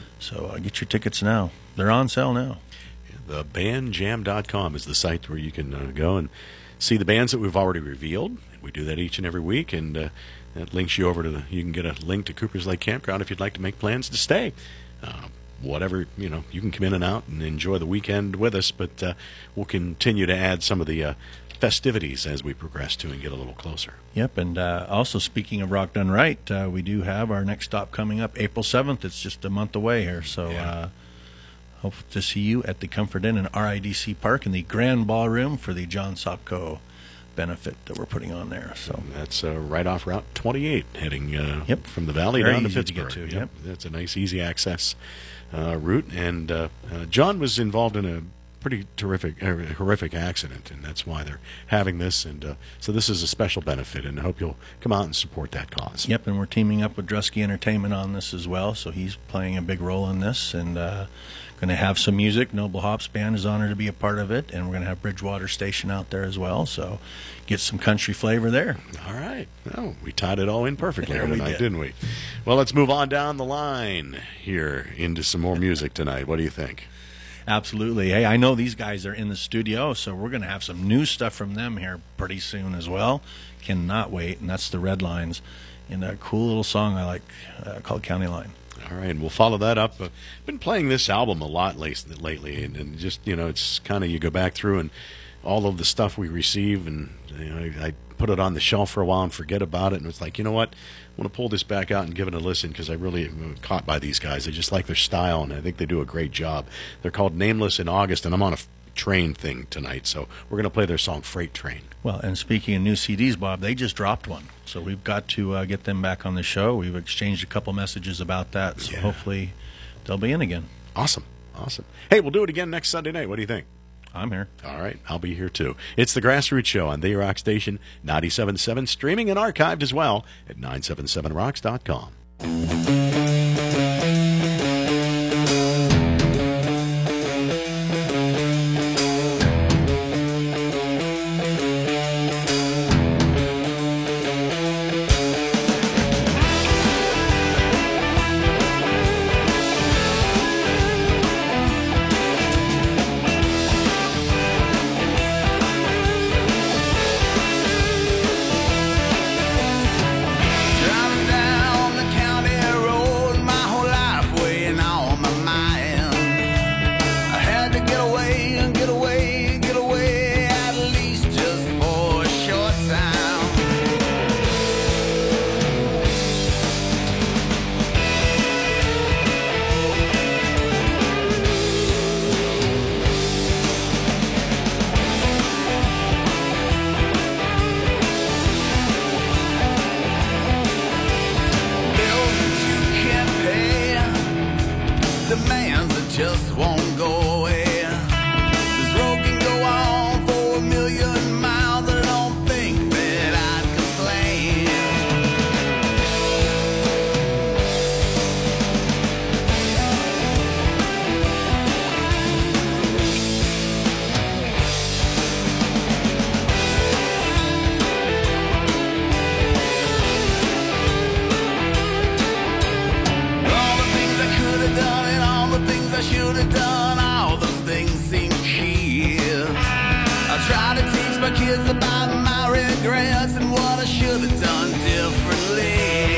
So uh, get your tickets now. They're on sale now. The band jam dot com is the site where you can uh, go and see the bands that we've already revealed. We do that each and every week, and uh, that links you over to the. You can get a link to Cooper's Lake Campground if you'd like to make plans to stay. Uh, whatever, you know, you can come in and out and enjoy the weekend with us, but uh, we'll continue to add some of the uh, festivities as we progress to and get a little closer. Yep, and uh, also speaking of Rock Done Right, uh, we do have our next stop coming up April seventh. It's just a month away here, so Yeah. uh, hope to see you at the Comfort Inn in R I D C Park in the Grand Ballroom for the John Sopko benefit that we're putting on there. So That's uh, right off Route twenty-eight, heading uh, Yep. from the valley Very down to easy to Pittsburgh. get to, yep. That's a nice, easy access uh, route. And uh, uh, John was involved in a pretty terrific, uh, horrific accident, and that's why they're having this. And uh, so this is a special benefit, and I hope you'll come out and support that cause. Yep, and we're teaming up with Drusky Entertainment on this as well, so he's playing a big role in this, and uh, going to have some music. Noble Hops Band is honored to be a part of it, and we're going to have Bridgewater Station out there as well, so get some country flavor there. All right. Well, we tied it all in perfectly There here we tonight, did. didn't we? Well, let's move on down the line here into some more music tonight. What do you think? Absolutely. Hey, I know these guys are in the studio, so we're going to have some new stuff from them here pretty soon as well. Cannot wait, and that's the Red Lines in a cool little song I like uh, called County Line. All right, and we'll follow that up. I've been playing this album a lot lately, and, and just, you know, it's kind of, you go back through and all of the stuff we receive, and, you know, I, I put it on the shelf for a while and forget about it, and it's like, you know what, I want to pull this back out and give it a listen because I really am caught by these guys. I just like their style, and I think they do a great job. They're called Nameless in August, and I'm on a f- train thing tonight, so we're going to play their song Freight Train. Well, and speaking of new C Ds, Bob, they just dropped one, so we've got to uh, get them back on the show. We've exchanged a couple messages about that, so Yeah. hopefully they'll be in again. Awesome, awesome. Hey, we'll do it again next Sunday night. What do you think? I'm here. All right, I'll be here too. It's the Grassroots Show on The Rock Station, ninety-seven point seven, streaming and archived as well at nine seven seven rocks dot com. Driving down the county road, my whole life weighing on my mind. I had to get away, get away, get away, at least just for a short time. Bills that you can't pay, demands that just won't go away. This road can go on for a million miles, and I don't think that I'd complain. All the things I could have done and all the things I should have done, all those things seem key. I try to teach my kids about my regrets and what I should have done differently.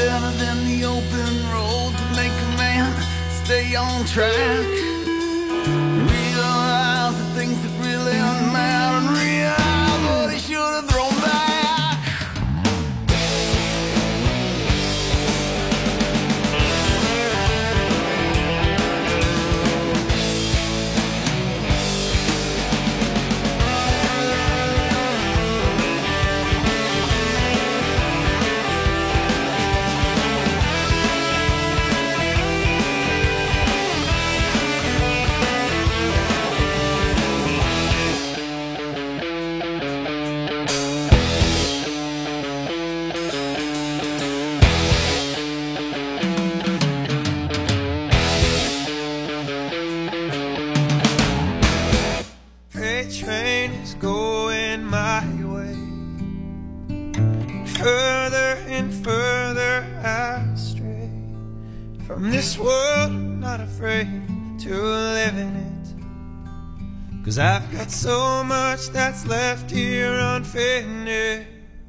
better than the open road to make a man stay on track. Realize the things that really matter and realize what he should have thrown back. Freight train is going my way. Further and further I stray from this world. I'm not afraid to live in it, 'cause I've got so much that's left here unfinished.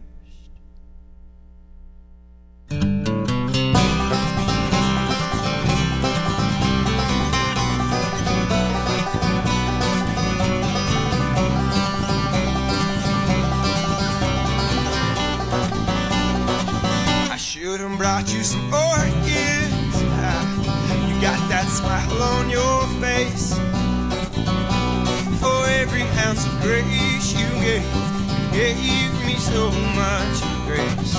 Should have brought you some orchids. Ah, you got that smile on your face. For every ounce of grace you gave, you gave me so much grace.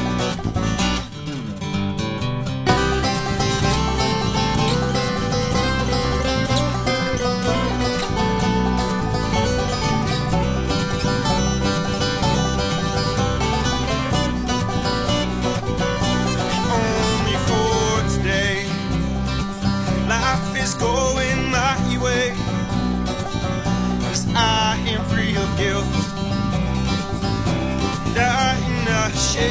Going my way, 'cause I am free of guilt and I'm not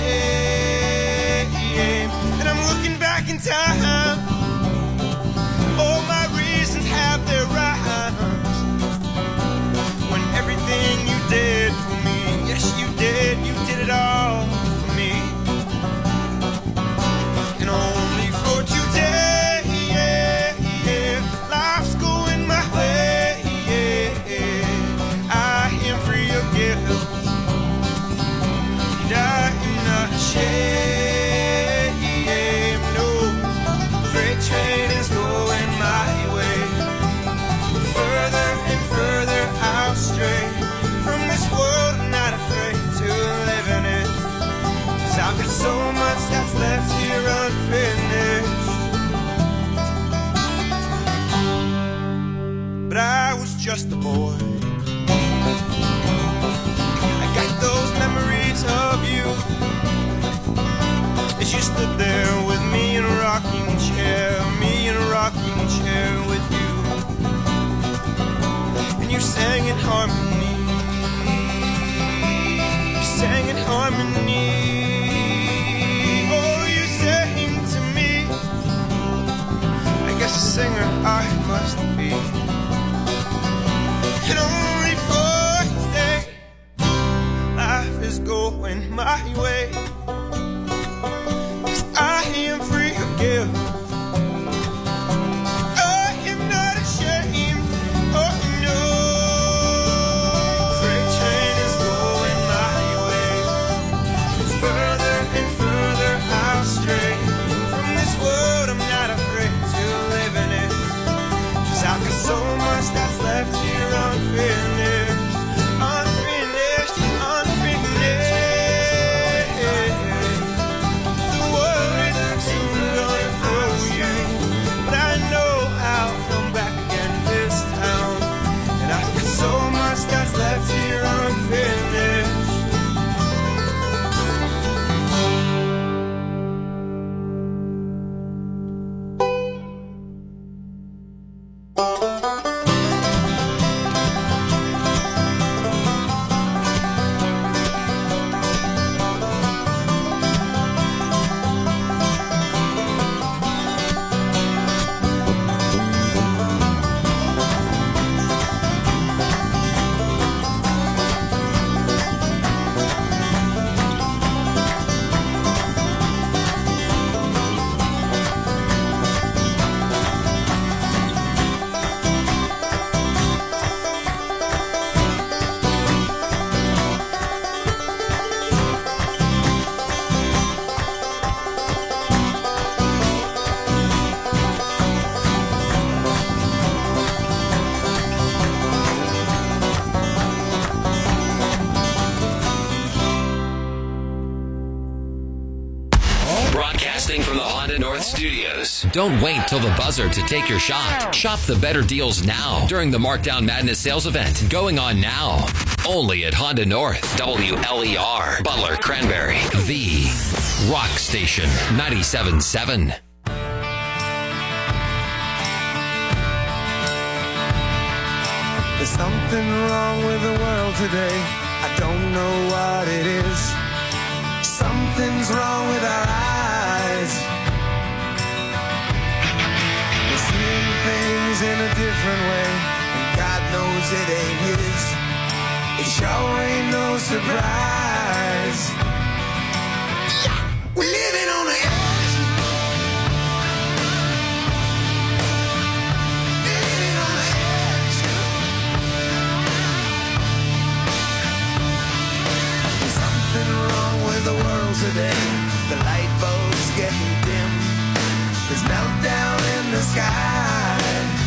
ashamed. And I'm looking back in time, all my reasons have their rhymes. When everything you did for me, yes you did, you did it all for me. And only for today no, freight train is going my way. Further and further I'll stray from this world. I'm not afraid to live in it, 'cause I've got so much that's left here unfinished. But I was just a boy, I got those memories of you, as you stood there with me in a rocking chair, me in a rocking chair with you, and you sang in harmony, you sang in harmony. Oh, you sang to me, I guess a singer I must be. And only for today, life is going my way. I am free of guilt. I am not ashamed. Oh no. Broadcasting from the Honda North Studios. Don't wait till the buzzer to take your shot. Shop the better deals now during the Markdown Madness sales event going on now. Only at Honda North. W L E R. Butler Cranberry. The Rock Station ninety-seven point seven. There's something wrong with the world today. I don't know what it is. Something's wrong with our eyes. We're seeing things in a different way, and God knows it ain't his. It sure ain't no surprise. We're living on the edge. Living on the edge. There's something wrong with the world today. The light bulb's getting dim. There's meltdown in the sky.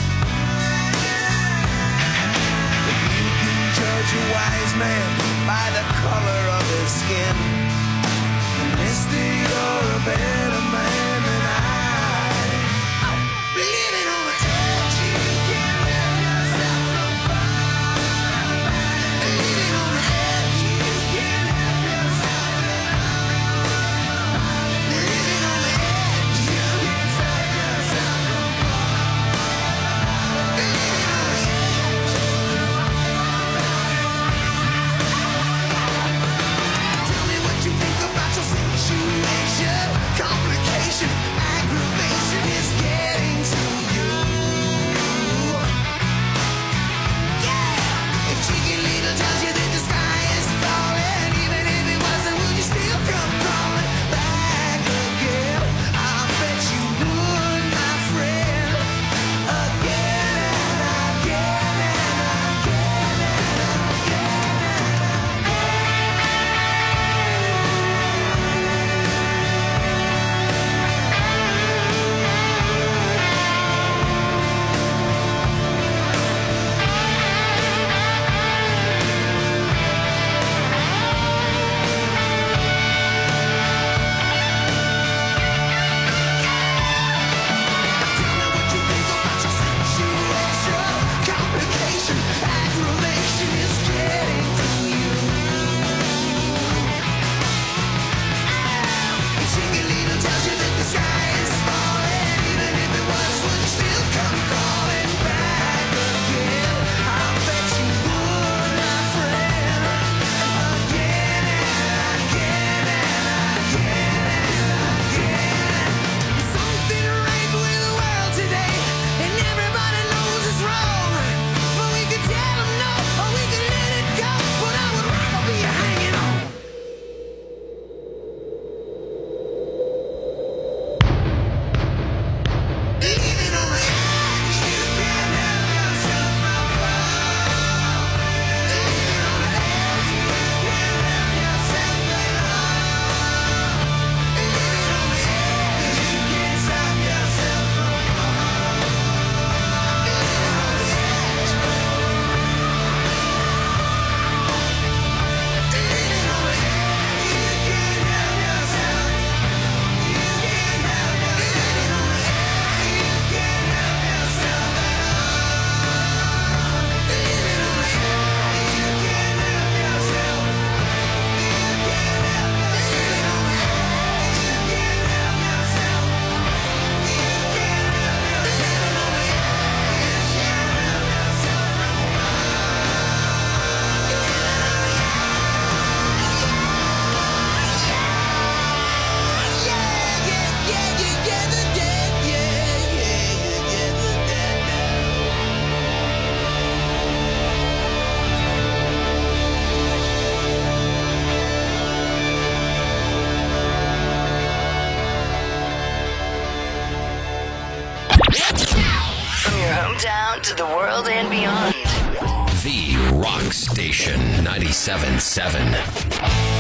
If you can judge a wise man by the color of his skin, mystic or a better man than I. Living on the edge, you can't let yourself from far. Living on the edge, you can't help yourself. Living on the edge, you can't stop yourself from far. Living on the edge. Tell me what you think about your situation. Complication, aggravation is getting to you. Yeah. If Cheeky Little tells you that the sky is falling, even if it wasn't, would you still come crawling back again? I bet you would, my friend. Again and again and again and again. Complication, aggravation is getting to you. If Cheeky Little tells you that the sky is falling, even if it was, would you still come crawling back again? I bet you would, my friend. Again and again and again and again. Something right with the world today, and everybody knows it's wrong. But we could tell them no, or we could let it go. But I would rather be hanging on. Living on the edge, you can't help yourself from falling. Living on the edge, you can't help yourself at all. Living on the edge, you can't stop yourself from falling. Living on the edge. Living on the edge, you can't help yourself. You can't help yourself. Living on the edge, you can't help yourself at all. Living on the edge, you can't help yourself. You can't help yourself. Living on the edge, you can't help yourself. You can't help yourself. Living on the edge, you can't help yourself from Yeah, yeah, yeah, yeah, yeah, the dead, yeah, yeah, yeah, yeah, the dead now. From your hometown to the world and beyond. The Rock Station ninety-seven point seven.